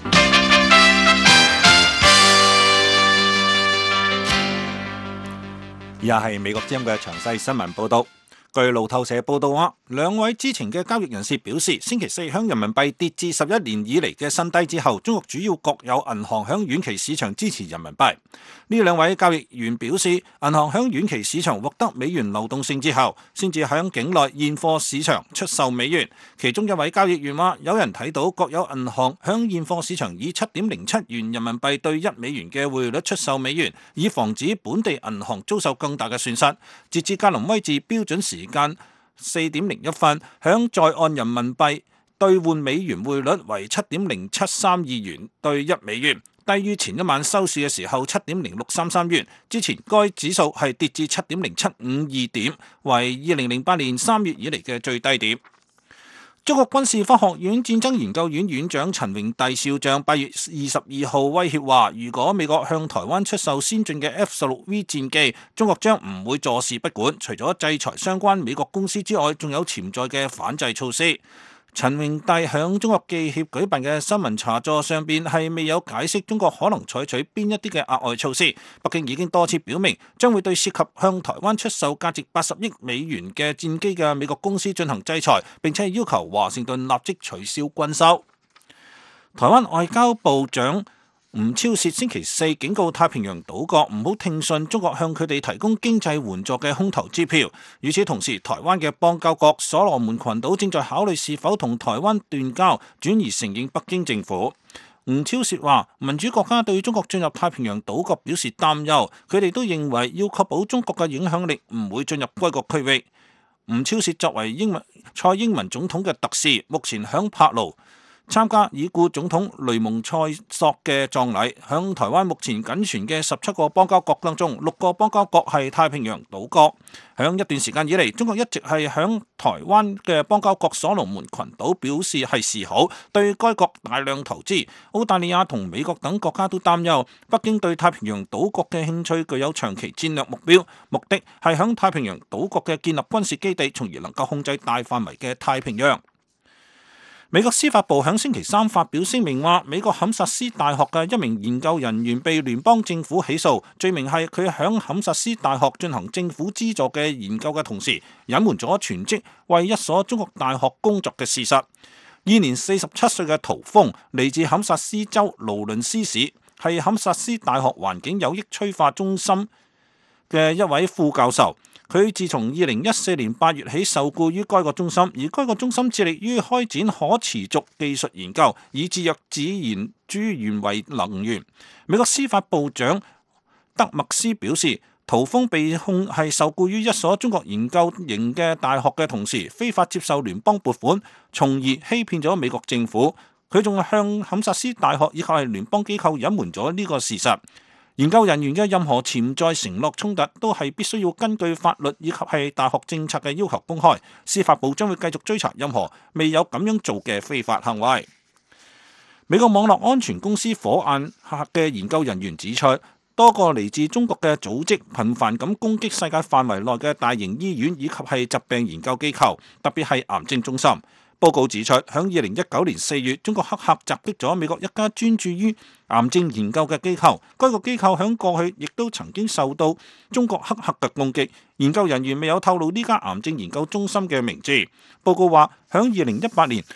以下係美國之音嘅詳細新聞報道。據路透社報道話，兩位知情嘅交易人士表示，星期四響人民幣跌至十一年以嚟嘅新低之後，中國主要國有銀行響遠期市場支持人民幣。呢兩位交易員表示，銀行響遠期市場獲得美元流動性之後，先至響境內現貨市場出售美元。其中一位交易員話，有人睇到國有銀行響現貨市場以七點零七元人民幣對一美元嘅匯率出售美元，以防止本地銀行遭受更大嘅損失。截至格林威治標準時間四點零一分，響在岸人民幣兌換美元匯率為七點零七三二元兌一美元，低於前一晚收市嘅時候七點零六三三元。之前該指數係跌至七點零七五二點，為二零零八年三月以嚟嘅最低點。中國軍事科學院戰爭研究院院長陳榮遞少將八月二十二號威脅話，如果美國向台灣出售先進嘅 F 十六 V 戰機，中國將唔會坐視不管，除咗制裁相關美國公司之外，仲有潛在嘅反制措施。陳榮遞響中國記協舉辦嘅新聞茶座上邊係未有解釋中國可能採取邊一啲嘅額外措施。北京已經多次表明將會對涉及向台灣出售價值八十億美元嘅戰機嘅美國公司進行制裁，並且要求華盛頓立即取消軍售。台灣外交部長吳釗燮星期四警告太平洋島國唔好聽信中國向佢哋提供經濟援助嘅空頭支票。與此同時，台灣嘅邦交國所羅門群島正在考慮是否同台灣斷交，轉而承認北京政府。吳釗燮話，民主國家對中國進入太平洋島國表示擔憂，佢哋都認為要確保中國嘅影響力唔會進入該國區域。吳釗燮作為英文蔡英文總統嘅特使，目前響帕勞參加已故總統雷蒙塞索嘅葬禮。響台灣目前僅存嘅十七個邦交國當中，六個邦交國係太平洋島國。響一段時間以嚟，中國一直係響台灣嘅邦交國所羅門群島表示係示好，對該國大量投資。澳大利亞同美國等國家都擔憂北京對太平洋島國嘅興趣具有長期戰略目標，目的係響太平洋島國嘅建立軍事基地，從而能夠控制大範圍嘅太平洋。美國司法部響星期三發表聲明話，美國堪薩斯大學嘅一名研究人員被聯邦政府起訴，罪名係佢響堪薩斯大學進行政府資助嘅研究嘅同時，隱瞞咗全職為一所中國大學工作嘅事實。現年四十七歲嘅陶峰嚟自堪薩斯州勞倫斯市，係堪薩斯大學環境有益催化中心嘅一位副教授。佢自從二零一四年八月起受雇於該個中心，而該個中心致力於開展可持續技術研究，以節約自然資源為能源。美國司法部長德默斯表示，陶峰被控係受雇於一所中國研究型嘅大學嘅同時，非法接受聯邦撥款，從而欺騙咗美國政府。佢仲向堪薩斯大學以及係聯邦機構隱瞞咗呢個事實。研究人員嘅任何潛在承諾衝突都係必須要根據法律以及係大學政策嘅要求公開。司法部將會繼續追查任何未有咁樣做嘅非法行為。美國網絡安全公司火眼客嘅研究人員指出，多個嚟自中國嘅組織頻繁咁攻擊世界範圍內嘅大型醫院以及係疾病研究機構，特別係癌症中心。報告指出，響二零一九年四月，中國黑客襲擊咗美國一家專注於癌症研究嘅機構。該個機構響過去亦都曾經受到中國黑客嘅攻擊。研究人員未有透露呢家癌症研究中心嘅名字。報告話，響二零一八年，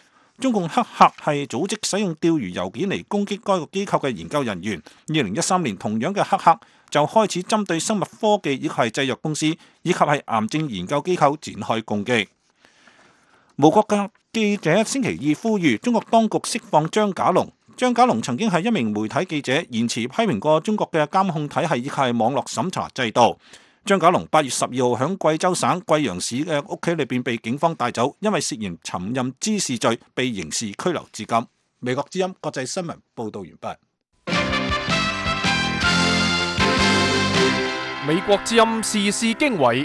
中共黑客係組織使用釣魚郵件嚟攻擊該個機構嘅研究人員。二零一三年，同樣嘅黑客就開始針對生物科技以及係製藥公司以及係癌症研究機構展開攻擊。無國界記者星期二呼籲中國當局釋放張甲龍。張甲龍曾經係一名媒體記者，言辭批評過中國嘅監控體系以及係網絡審查制度。張甲龍八月十二號響貴州省貴陽市嘅屋企裏邊被警方帶走，因為涉嫌尋釁滋事罪被刑事拘留至今。美國之音國際新聞報道完畢。 美國之音時事經緯，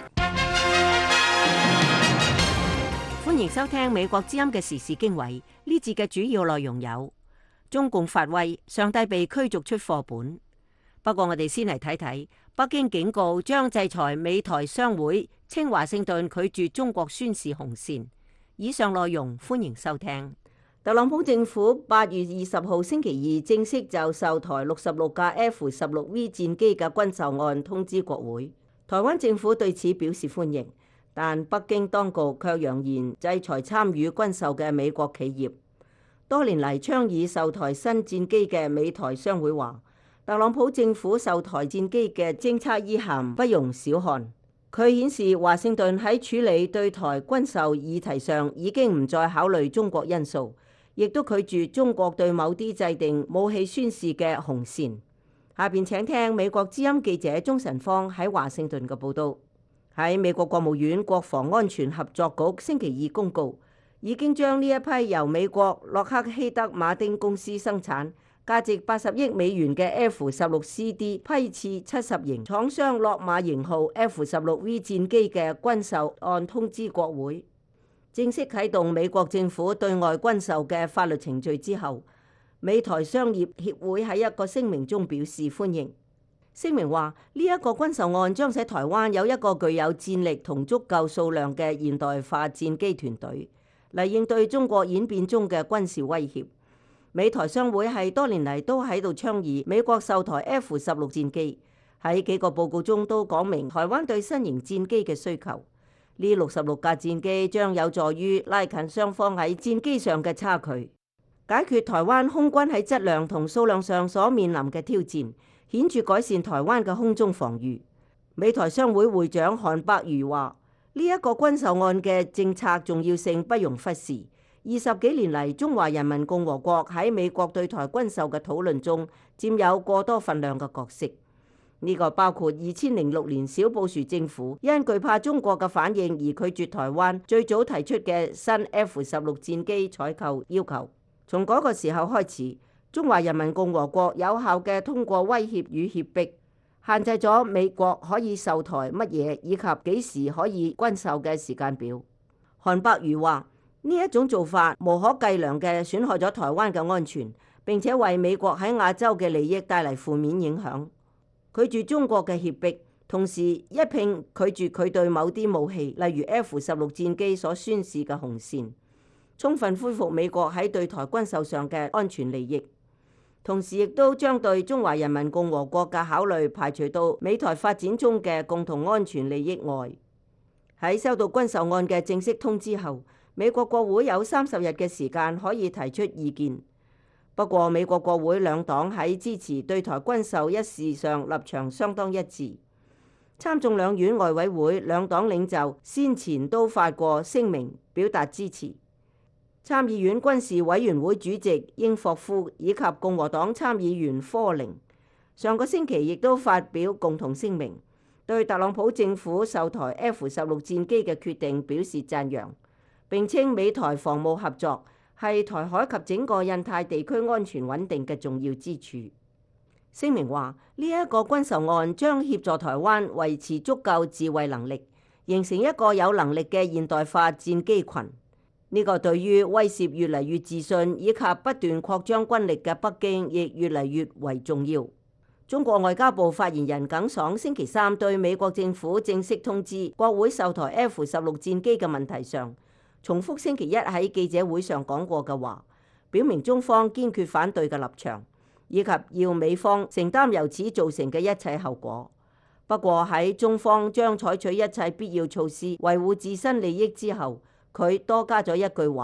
歡迎收聽美國之音嘅時事經緯。呢節嘅主要內容有：中共發威，上帝被驅逐出課本。不過我哋先嚟睇睇，北京警告將制裁美台商會，稱華盛頓拒絕中國宣示紅線。以上內容歡迎收聽。特朗普政府八月二十號星期二正式就售台六十六架 F 十六 V 戰機嘅軍售案通知國會。台灣政府對此表示歡迎，但北京當局卻揚言制裁參與軍售嘅美國企業。多年嚟倡議售台新戰機嘅美台商會話，特朗普政府售台戰機嘅政策意涵不容小看。佢顯示華盛頓喺處理對台軍售議題上已經唔再考慮中國因素，亦都拒絕中國對某啲制定武器宣示嘅紅線。下邊請聽美國之音記者鍾晨芳喺華盛頓嘅報道。喺美國國務院國防安全合作局星期二公告，已經將呢一批由美國洛克希德馬丁公司生產，價值八十億美元嘅 F 十六 C D 批次七十型廠商洛馬型號 F 十六 V 戰機嘅軍售案通知國會，正式啟動美國政府對外軍售嘅法律程序之後，美台商業協會喺一個聲明中表示歡迎。聲明話呢一個軍售案將使台灣有一個具有戰力同足夠數量嘅現代化戰機團隊嚟應對中國演變中嘅軍事威脅。美台商會係多年嚟都喺度倡議美國售台 F 十六戰機，喺幾個報告中都講明台灣對新型戰機嘅需求。呢六十六架戰機將有助於拉近雙方喺戰機上嘅差距，解決台灣空軍喺質量同數量上所面臨嘅挑戰，顯著改善台灣嘅空中防禦。美台商會會長韓伯瑜話：呢一個軍售案嘅政策重要性不容忽視。二十幾年嚟，中華人民共和國喺美國對台軍售嘅討論中佔有過多份量嘅角色。呢個包括二千零六年小布殊政府因懼怕中國嘅反應而拒絕台灣最早提出嘅新 F 十六戰機採購要求。從嗰個時候開始，中華人民共和國有效嘅通過威脅與脅迫，限制咗美國可以售台乜嘢以及幾時可以軍售嘅時間表。韓伯瑜話：呢一種做法無可計量嘅損害咗台灣嘅安全，並且為美國喺亞洲嘅利益帶嚟負面影響。拒絕中國嘅脅迫，同時一併拒絕佢對某啲武器，例如 F 十六戰機所宣示嘅紅線，充分恢復美國喺對台軍售上嘅安全利益。同時亦都將對中華人民共和國嘅考慮排除到美台發展中嘅共同安全利益外。喺收到軍售案嘅正式通知後，美國國會有三十日嘅時間可以提出意見。不過，美國國會兩黨喺支持對台軍售一事上立場相當一致。參眾兩院外委會兩黨領袖先前都發過聲明表達支持。參議院軍事委員會主席英霍夫以及共和黨參議員科寧上個星期亦都發表共同聲明，對特朗普政府售台 F 十六戰機嘅決定表示讚揚，並稱美台防務合作係台海及整個印太地區安全穩定嘅重要支柱。聲明話：呢一個軍售案將協助台灣維持足夠自衛能力，形成一個有能力嘅現代化戰機群。呢個對於威懾越嚟越自信以及不斷擴張軍力嘅北京，亦越嚟越為重要。中國外交部發言人耿爽星期三對美國政府正式通知國會售台 F 十六戰機嘅問題上，重複星期一喺記者會上講過嘅話，表明中方堅決反對嘅立場，以及要美方承擔由此造成嘅一切後果。不過喺中方將採取一切必要措施維護自身利益之後，佢多加咗一句話：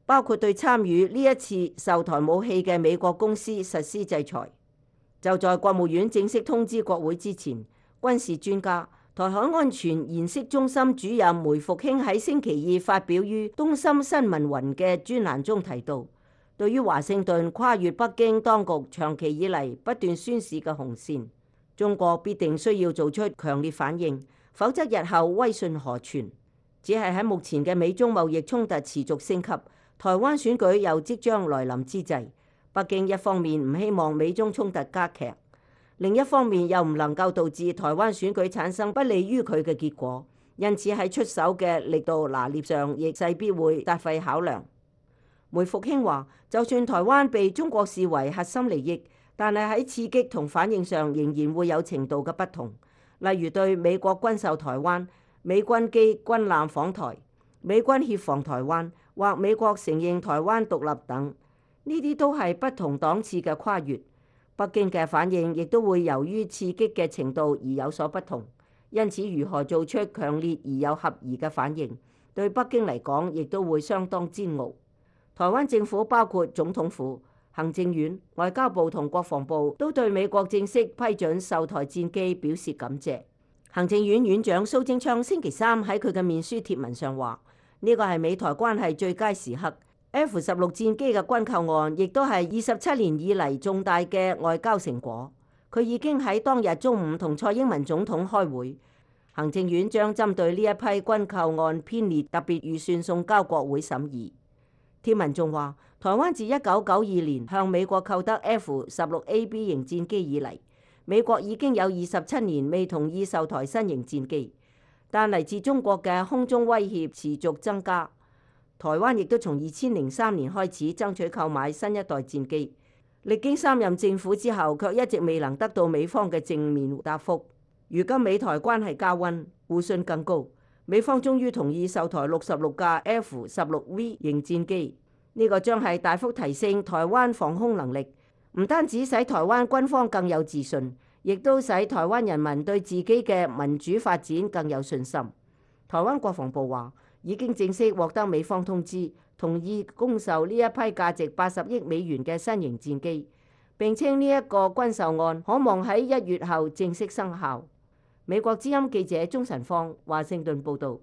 包括對參與呢一次售台武器嘅美國公司實施制裁。就在國務院正式通知國會之前，軍事專家、台海安全研析中心主任梅復興喺星期二發表於東森新聞雲嘅專欄中提到，對於華盛頓跨越北京當局長期以嚟不斷宣示嘅紅線，中國必定需要做出強烈反應，否則日後威信何存？只係喺目前嘅美中貿易衝突持續升級，台灣選舉又即將來臨之際，北京一方面唔希望美中衝突加劇，另一方面又唔能夠導致台灣選舉產生不利於佢嘅結果，因此喺出手嘅力度拿捏上，亦勢必會達費考量。梅復興話，就算台灣被中國視為核心利益，但係喺刺激同反應上仍然會有程度嘅不同，例如對美國軍售台灣、美軍機軍艦訪台、美軍協防台灣或美國承認台灣獨立等，呢啲都係不同檔次嘅跨越。北京嘅反應亦都會由於刺激嘅程度而有所不同，因此如何做出強烈而有合宜嘅反應，對北京嚟講亦都會相當煎熬。台灣政府包括總統府、行政院、外交部同國防部都對美國正式批准售台戰機表示感謝。行政院院長蘇貞昌星期三喺佢嘅面書貼文上話：呢個係美台關係最佳時刻。F 十六戰機嘅軍購案亦都係二十七年以嚟重大嘅外交成果。佢已經喺當日中午同蔡英文總統開會，行政院將針對呢一批軍購案編列特別預算送交國會審議。貼文仲話，台灣自一九九二年向美國購得 F 十六 A B 型戰機以嚟，美國已經有二十七年未同意售台新型戰機，但嚟自中國嘅空中威脅持續增加。台灣亦都從二千零三年開始爭取購買新一代戰機，歷經三任政府之後，卻一直未能得到美方嘅正面答覆。如今美台關係加溫，互信更高，美方終於同意售台六十六架 F 十六 V 型戰機，呢個將係大幅提升台灣防空能力，唔單止使台灣軍方更有自信，亦都使台灣人民對自己嘅民主發展更有信心。台灣國防部話，已經正式獲得美方通知，同意供售呢一批價值八十億美元嘅新型戰機，並稱呢一個軍售案可望喺一月後正式生效。美國之音記者鍾晨芳華盛頓報導。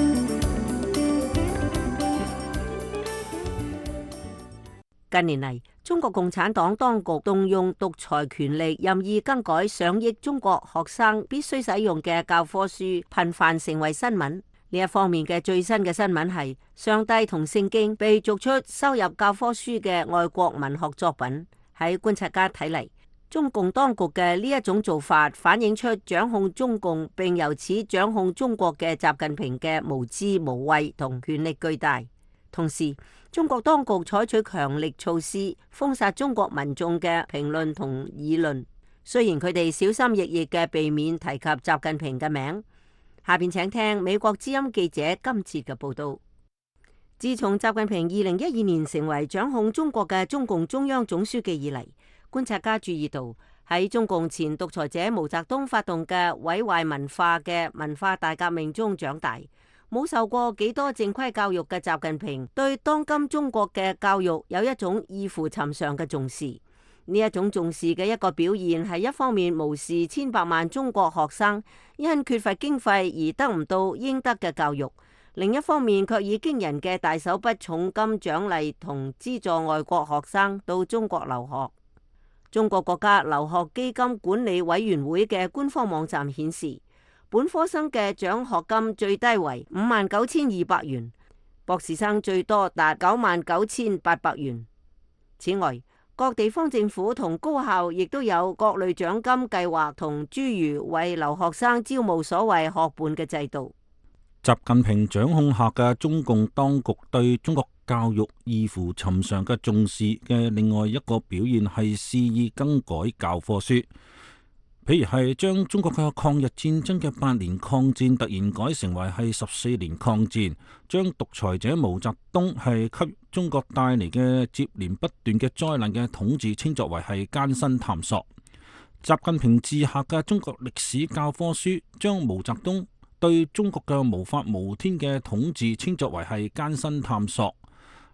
近年嚟，中國共產黨當局動用獨裁權力，任意更改上億中國學生必須使用嘅教科書，頻繁成為新聞。呢一方面嘅最新嘅新聞係，上帝同聖經被逐出收入教科書嘅外國文學作品。喺觀察家睇嚟，中共當局嘅呢一種做法，反映出掌控中共並由此掌控中國嘅習近平嘅無知無畏同權力巨大。同時，中國當局採取強力措施封殺中國民眾嘅評論同議論，雖然佢哋小心翼翼嘅避免提及習近平嘅名。下邊請聽美國之音記者今次嘅報道。自從習近平二零一二年成為掌控中國嘅中共中央總書記以嚟，觀察家注意到喺中共前獨裁者毛澤東發動嘅毀壞文化嘅文化大革命中長大，冇受過幾多正規教育嘅習近平，對當今中國嘅教育有一種異乎尋常嘅重視。呢一種重視嘅一個表現係一方面無視千百萬中國學生因缺乏經費而得唔到應得嘅教育，另一方面卻以驚人嘅大手筆重金獎勵同資助外國學生到中國留學。中國國家留學基金管理委員會嘅官方網站顯示，本科生嘅獎學金最低為五萬九千二百元，博士生最多達九萬九千八百元。此外，各地方政府同高校亦都有各類獎金計劃同諸如為留學生招募所謂學伴嘅制度。 習近平掌控下嘅中共當局對中國教育異乎尋常嘅重視嘅另外一個表現係肆意更改教科書，譬如係將中國嘅抗日戰爭嘅八年抗戰突然改成為係十四年抗戰，將獨裁者毛澤東係給中國帶嚟嘅接連不斷嘅災難嘅統治稱作為係艱辛探索。習近平治下嘅中國歷史教科書將毛澤東對中國嘅無法無天嘅統治稱作為係艱辛探索。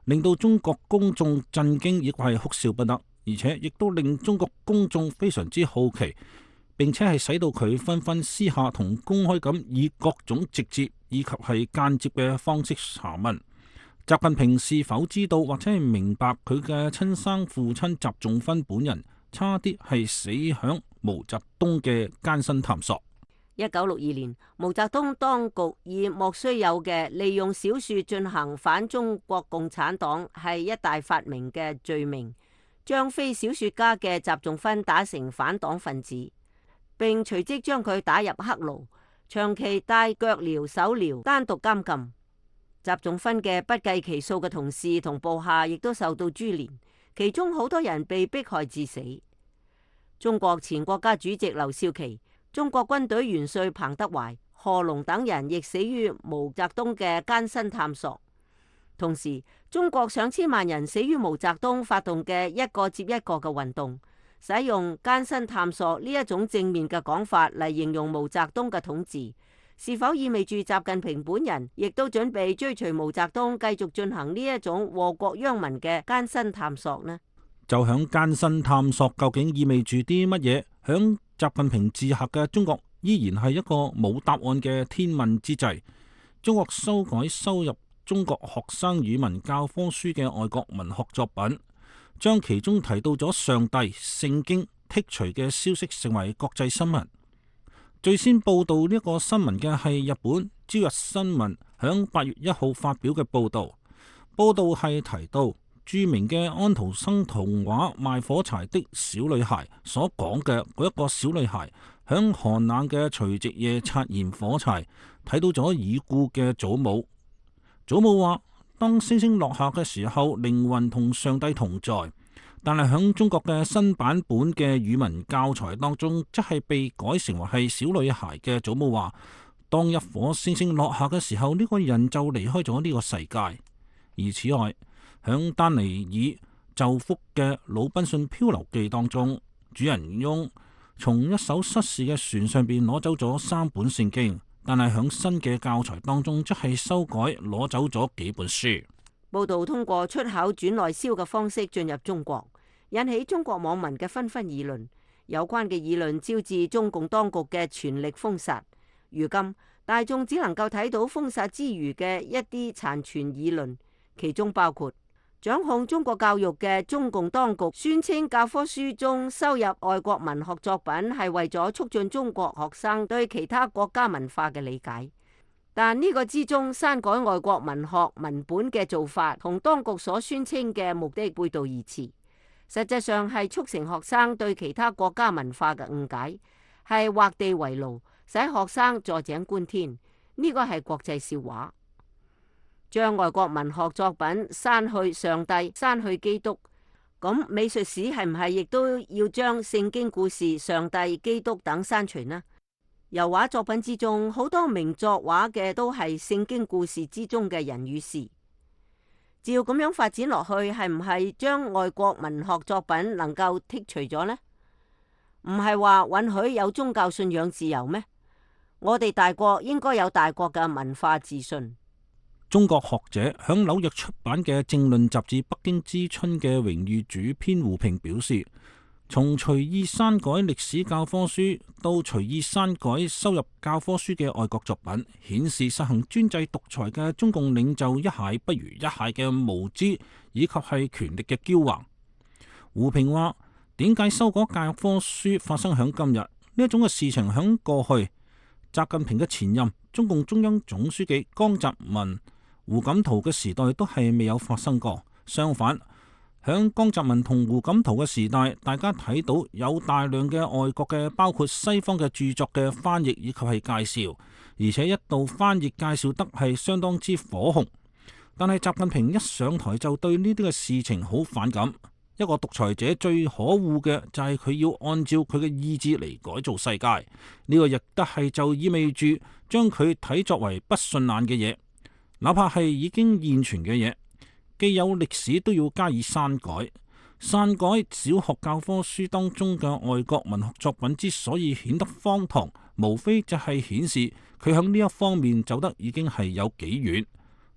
令到中國公眾震驚，亦係哭笑不得，而且亦都令中國公眾非常之好奇，並且係使到佢紛紛私下同公開咁以各種直接以及係間接嘅方式查問習近平是否知道或者係明白佢嘅親生父親習仲勳本人差啲係死響毛澤東嘅艱辛探索。 一九六二年，毛澤東當局以莫須有嘅利用小說進行反中國共產黨係一大發明嘅罪名，將非小說家嘅習仲勳打成反黨分子，並隨即將佢打入黑牢，長期戴腳鐐手鐐，單獨監禁。習仲勳嘅不計其數嘅同事同部下亦都受到株連，其中好多人被迫害致死。中國前國家主席劉少奇、中國軍隊元帥彭德懷、賀龍等人亦死於毛澤東嘅艱辛探索。同時，中國上千萬人死於毛澤東發動嘅一個接一個嘅運動。使用艱辛探索呢一種正面嘅講法嚟形容毛澤東嘅統治，是否意味住習近平本人亦都準備追隨毛澤東繼續進行呢一種禍國殃民嘅艱辛探索呢？ 就響艱辛探索究竟意味住啲乜嘢？響習近平治下嘅中國依然係一個冇答案嘅天問之際。中國修改收入中國學生語文教科書嘅外國文學作品，將其中提到咗上帝、聖經剔除嘅消息成為國際新聞。最先報道呢個新聞嘅係日本朝日新聞響八月一號發表嘅報道。報道係提到著名嘅安徒生童話《賣火柴的小女孩》所講嘅嗰一個小女孩響寒冷嘅除夕夜擦燃火柴，睇到咗已故嘅祖母。祖母話：當星星落下嘅時候，靈魂同上帝同在。但係響中國嘅新版本嘅語文教材當中，則係被改成為係小女孩嘅祖母話：當一顆星星落下嘅時候，呢個人就離開咗呢個世界。而此外，響丹尼爾就福嘅《魯濱遜漂流記》當中，主人翁從一艘失事嘅船上邊攞走咗三本聖經，但係響新嘅教材當中，則係修改攞走咗幾本書。 報道通過出口轉內銷嘅方式進入中國，引起中國網民嘅紛紛議論。有關嘅議論招致中共當局嘅全力封殺。如今大眾只能夠睇到封殺之餘嘅一啲殘存議論，其中包括掌控中國教育嘅中共當局宣稱教科書中收入外國文學作品係為咗促進中國學生對其他國家文化嘅理解。但呢個之中刪改外國文學文本嘅做法，同當局所宣稱嘅目的背道而馳，實際上係促成學生對其他國家文化嘅誤解，係畫地為牢，使學生坐井觀天。呢個係國際笑話。將外國文學作品刪去上帝、刪去基督，咁美術史係唔係亦都要將聖經故事、上帝、基督等刪除呢？油畫作品之中，好多名作畫嘅都係聖經故事之中嘅人與事。照咁樣發展落去，係唔係將外國文學作品能夠剔除咗呢？唔係話允許有宗教信仰自由咩？我哋大國應該有大國嘅文化自信。 中國學者響紐約出版嘅政論雜誌《北京之春》嘅榮譽主編胡平表示，從隨意刪改歷史教科書到隨意刪改收入教科書嘅外國作品，顯示實行專制獨裁嘅中共領袖一蟹不如一蟹嘅無知，以及係權力嘅驕橫。胡平話：點解修改教科書發生響今日呢一種嘅事情？響過去，習近平嘅前任中共中央總書記江澤民、胡錦濤嘅時代都係未有發生過。相反，響江澤民同胡錦濤嘅時代，大家睇到有大量嘅外國嘅，包括西方嘅著作嘅翻譯以及係介紹，而且一度翻譯介紹得係相當之火紅。但係習近平一上台就對呢啲嘅事情好反感。一個獨裁者最可惡嘅就係佢要按照佢嘅意志嚟改造世界，呢個亦都係就意味住將佢睇作為不順眼嘅嘢。哪怕係已經現存嘅嘢，既有歷史都要加以刪改。刪改小學教科書當中嘅外國文學作品之所以顯得荒唐，無非就係顯示佢響呢一方面走得已經係有幾遠。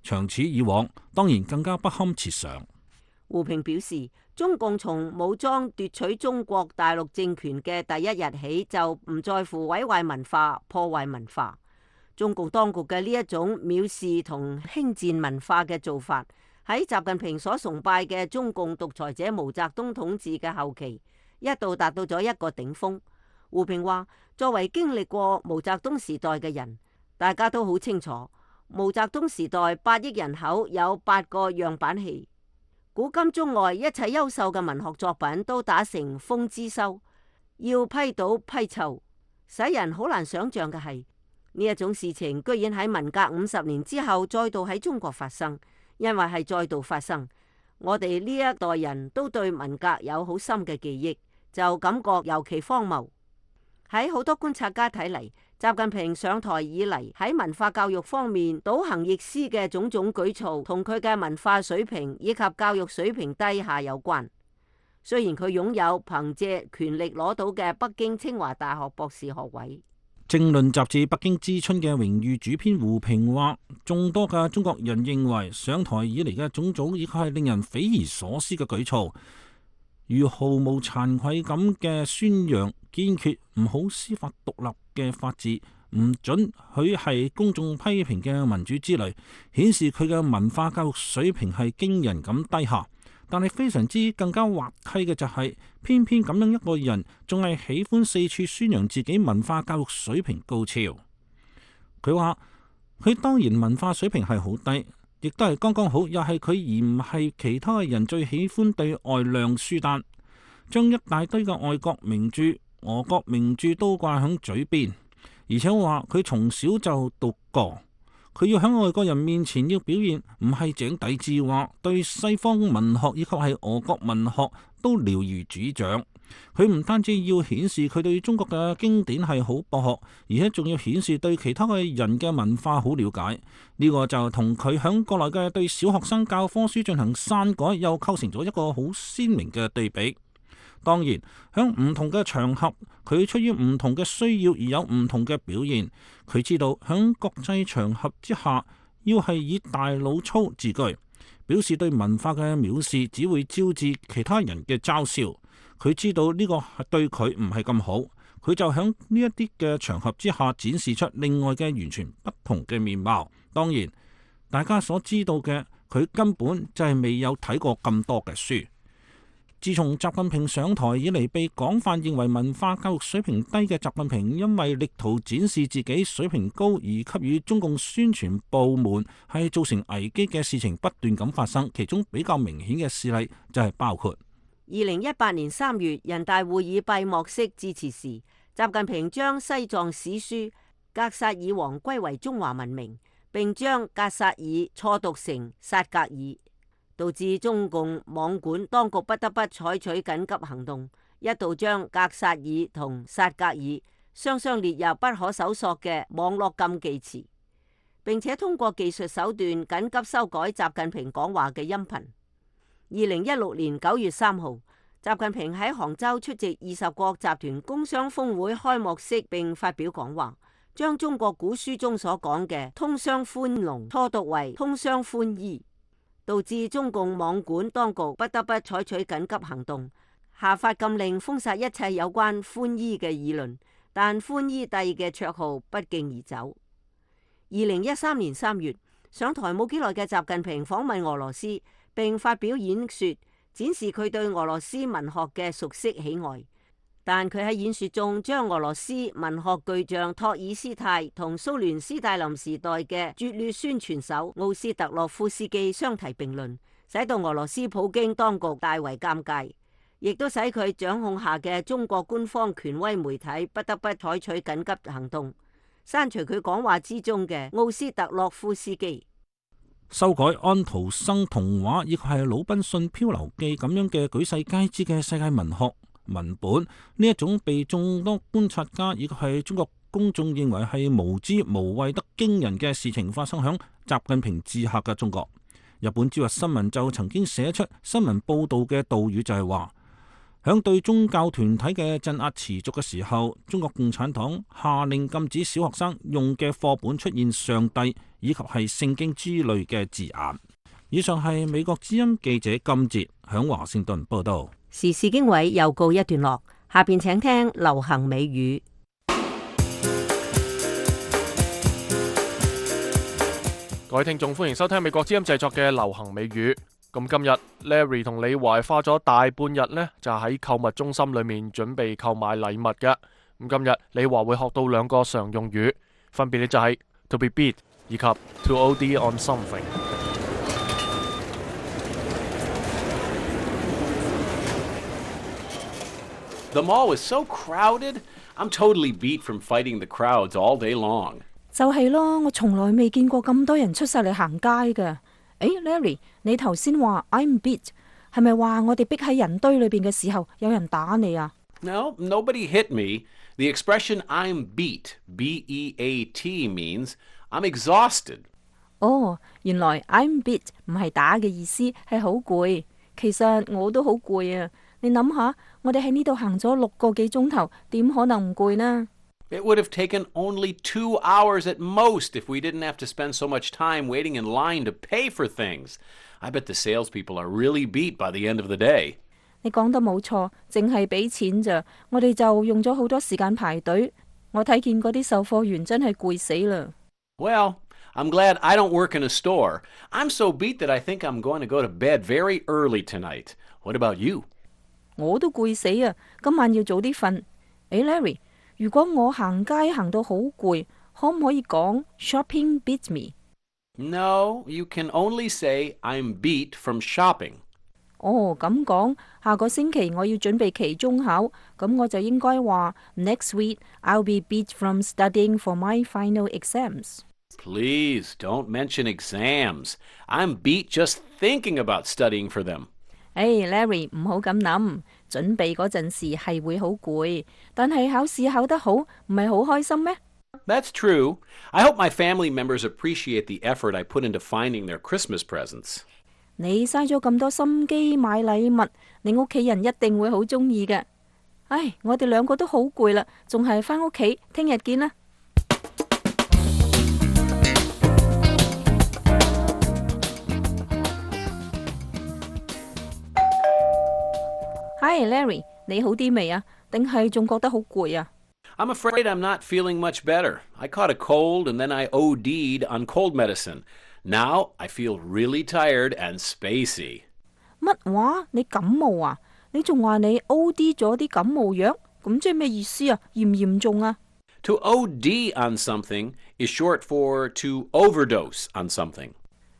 長此以往，當然更加不堪設想。 胡平表示，中共從武裝奪取中國大陸政權嘅第一日起，就唔在乎毀壞文化、破壞文化。中共當局嘅呢一種藐視同輕賤文化嘅做法，喺習近平所崇拜嘅中共獨裁者毛澤東統治嘅後期，一度達到咗一個頂峰。胡平話，作為經歷過毛澤東時代嘅人，大家都好清楚，毛澤東時代八億人口有八個樣板戲。古今中外一切優秀嘅文學作品都打成封之收，要批倒批臭，使人好難想象嘅係呢一種事情居然喺文革五十年之後再度喺中國發生。因為係再度發生，我哋呢一代人都對文革有好深嘅記憶，就感覺尤其荒謬。喺好多觀察家睇嚟，習近平上台以嚟喺文化教育方面倒行逆施嘅種種舉措，同佢嘅文化水平以及教育水平低下有關。雖然佢擁有憑借權力攞到嘅北京清華大學博士學位。 政論雜誌《北京之春》嘅榮譽主編胡平話，眾多嘅中國人認為上台以嚟嘅種種，亦係令人匪夷所思嘅舉措，如毫無慚愧感嘅宣揚堅決唔好司法獨立嘅法治，唔准許係公眾批評嘅民主之類，顯示佢嘅文化教育水平係驚人咁低下。但係非常之更加滑稽嘅就係、是，偏偏咁樣一個人仲係喜歡四處宣揚自己文化教育水平高超。佢話佢當然文化水平係好低，亦都係剛剛好，又係佢而唔係其他嘅人最喜歡對外亮書單，將一大堆嘅外國名著、俄國名著都掛響嘴邊，而且話佢從小就讀過。佢要喺外國人面前要表現唔係井底之蛙，對西方文學以及係俄國文學都了如指掌。佢唔單止要顯示佢對中國嘅經典係好博學，而且仲要顯示對其他嘅人嘅文化好了解。呢個就同佢喺國內嘅對小學生教科書進行刪改，又構成咗一個好鮮明嘅對比。當然，喺唔同嘅場合，佢出於唔同嘅需要而有唔同嘅表現。佢知道喺國際場合之下，要係以大老粗自居，表示對文化嘅藐視，只會招致其他人嘅嘲笑。佢知道呢個係對佢唔係咁好，佢就喺呢一啲嘅場合之下展示出另外嘅完全不同嘅面貌。當然，大家所知道嘅，佢根本就係未有睇過咁多嘅書。自從習近平上台以嚟，被廣泛認為文化教育水平低嘅習近平，因為力圖展示自己水平高而給予中共宣傳部門係造成危機嘅事情不斷咁發生。其中比較明顯嘅事例就係包括二零一八年三月人大會議閉幕式致辭時，習近平將西藏史書格薩爾王歸為中華文明，並將格薩爾錯讀成薩格爾，導致中共網管當局不得不採取緊急行動，一度將格薩爾同薩格爾雙雙列入不可搜索嘅網絡禁忌詞，並且通過技術手段緊急修改習近平講話嘅音頻。二零一六年九月三號，習近平喺杭州出席二十國集團工商峰會開幕式並發表講話，將中國古書中所講嘅通商寬農錯讀為通商寬衣，導致中共網管當局不得不採取緊急行動，下發禁令封殺一切有關寬衣嘅議論，但寬衣帝嘅綽號不脛而走。二零一三年三月，上台冇幾耐嘅習近平訪問俄羅斯，並發表演說，展示佢對俄羅斯文學嘅熟悉喜愛。但佢喺演說中將俄羅斯文學巨匠托爾斯泰同蘇聯斯大林時代嘅拙劣宣傳手奧斯特洛夫斯基相提並論，使到俄羅斯普京當局大為尷尬，亦都使佢掌控下嘅中國官方權威媒體不得不採取緊急行動，刪除佢講話之中嘅奧斯特洛夫斯基。 修改安徒生童話亦係魯濱遜漂流記咁樣嘅舉世皆知嘅世界文學文本，呢一種被眾多觀察家亦係中國公眾認為係無知無畏得驚人嘅事情發生響習近平治下嘅中國。日本朝日新聞就曾經寫出新聞報道嘅導語，就係話響對宗教團體嘅鎮壓持續嘅時候，中國共產黨下令禁止小學生用嘅課本出現上帝以及係聖經之類嘅字眼。以上係美國之音記者金哲響華盛頓報道。 時事經緯又告一段落，下邊請聽流行美語。 各位聽眾，歡迎收聽美國之音製作嘅流行美語。咁今日 Larry 同李華花咗大半日呢，就喺購物中心裏面準備購買禮物嘅。咁今日李華會學到兩個常用語，分別呢就係 to be beat 以及 to O D on something。 The mall is so crowded, I'm totally beat from fighting the crowds all day long. 就係咯，我從來未見過咁多人出晒嚟行街㗎。誒 ，Larry，你頭先話 I'm beat，係咪話我哋逼喺人堆裏邊嘅時候有人打你啊？ No, nobody hit me. The expression I'm beat, B E A T, means I'm exhausted. 哦，原來 I'm beat 唔係打嘅意思，係好攰。其實我都好攰啊！你諗下，我哋喺呢度行咗六個幾鐘頭，點可能唔攰呢？ It would have taken only two hours at most if we didn't have to spend so much time waiting in line to pay for things. I bet the salespeople are really beat by the end of the day. 你講得冇錯，淨係俾錢咋，我哋就用咗好多時間排隊。我睇見嗰啲售貨員真係攰死啦。 Well, I'm glad I don't work in a store. I'm so beat that I think I'm going to go to bed very early tonight. What about you? 我都攰死啊！今晚要早啲瞓。誒 ，Larry， 如果我行街行到好攰，可唔可以講 shopping beats me？ No, you can only say I'm beat from shopping. 哦，咁講，下個星期我要準備期中考，咁我就應該話 Next week I'll be beat from studying for my final exams. Please don't mention exams. I'm beat just thinking about studying for them. 誒 Larry 唔好咁諗，準備嗰陣時係會好攰，但係考試考得好，唔係好開心咩？ That's true. I hope my family members appreciate the effort I put into finding their Christmas presents. 你嘥咗咁多心機買禮物，你屋企人一定會好中意嘅。唉，我哋兩個都好攰啦，仲係返屋企，聽日見啦。Hi Larry， 你好啲未啊？定係仲覺得好攰啊？ I'm afraid I'm not feeling much better. I caught a cold and then I O D'd on cold medicine. Now I feel really tired and spacey. 乜話？你感冒啊？你仲話你 O D 咗啲感冒藥？咁即係咩意思啊？嚴唔嚴重啊？ To O D on something is short for to overdose on something.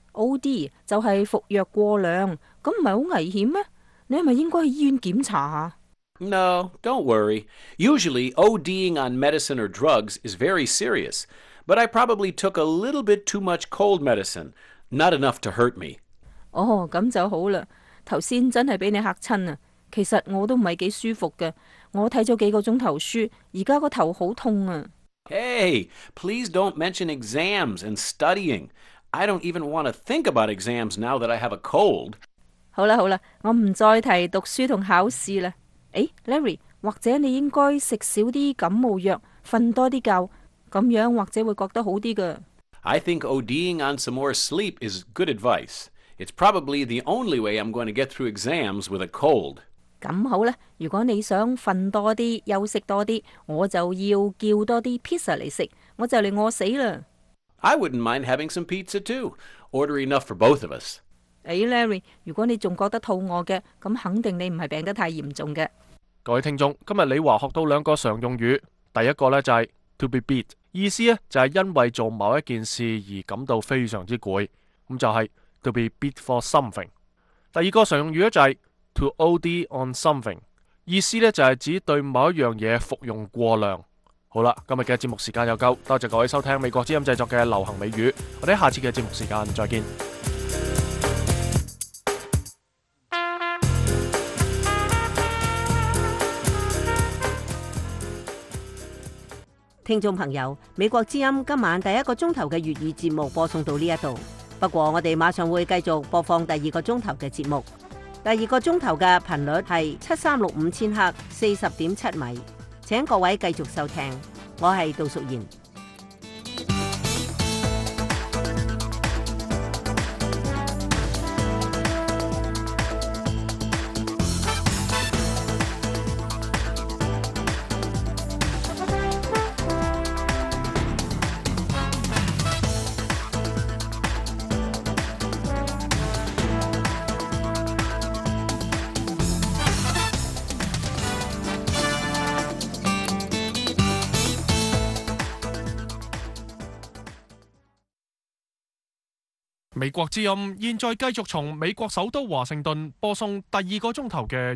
O D 就係服藥過量，咁唔係好危險咩？你係咪應該去醫院檢查下？ No, don't worry. Usually ODing on medicine or drugs is very serious, but I probably took a little bit too much cold medicine, not enough to hurt me. 哦，咁就好啦。頭先真係俾你嚇親啊！其實我都唔係幾舒服嘅，我睇咗幾個鐘頭書，而家個頭好痛啊！ Hey, please don't mention exams and studying. I don't even want to think about exams now that I have a cold. 好啦好啦，我唔再提讀書同考試啦。誒 Larry， 或者你應該食少啲感冒藥，瞓多啲覺，咁樣或者會覺得好啲㗎。 I think ODing on some more sleep is good advice. It's probably the only way I'm going to get through exams with a cold. 咁好啦，如果你想瞓多啲，休息多啲，我就要叫多啲 pizza 嚟食，我就嚟餓死啦。 I wouldn't mind having some pizza too. Order enough for both of us. 誒 Larry， 如果你仲覺得肚餓嘅，咁肯定你唔係病得太嚴重嘅。 各位聽眾，今日李華學到兩個常用語，第一個呢就係 to be beat， 意思呢就係因為做某一件事而感到非常之攰，咁就係 to be beat for something。第二個常用語呢就係 to O D on something， 意思呢就係指對某一樣嘢服用過量。好啦，今日嘅節目時間又夠，多謝各位收聽美國之音製作嘅流行美語，我哋下次嘅節目時間再見。 聽眾朋友，美國之音今晚第一個鐘頭嘅粵語節目播送到呢一度，不過我哋馬上會繼續播放第二個鐘頭嘅節目。第二個鐘頭嘅頻率係七三六五千赫，四十點七米，請各位繼續收聽。我係杜淑賢。 美國之音現在繼續從美國首都華盛頓播送第二個鐘頭嘅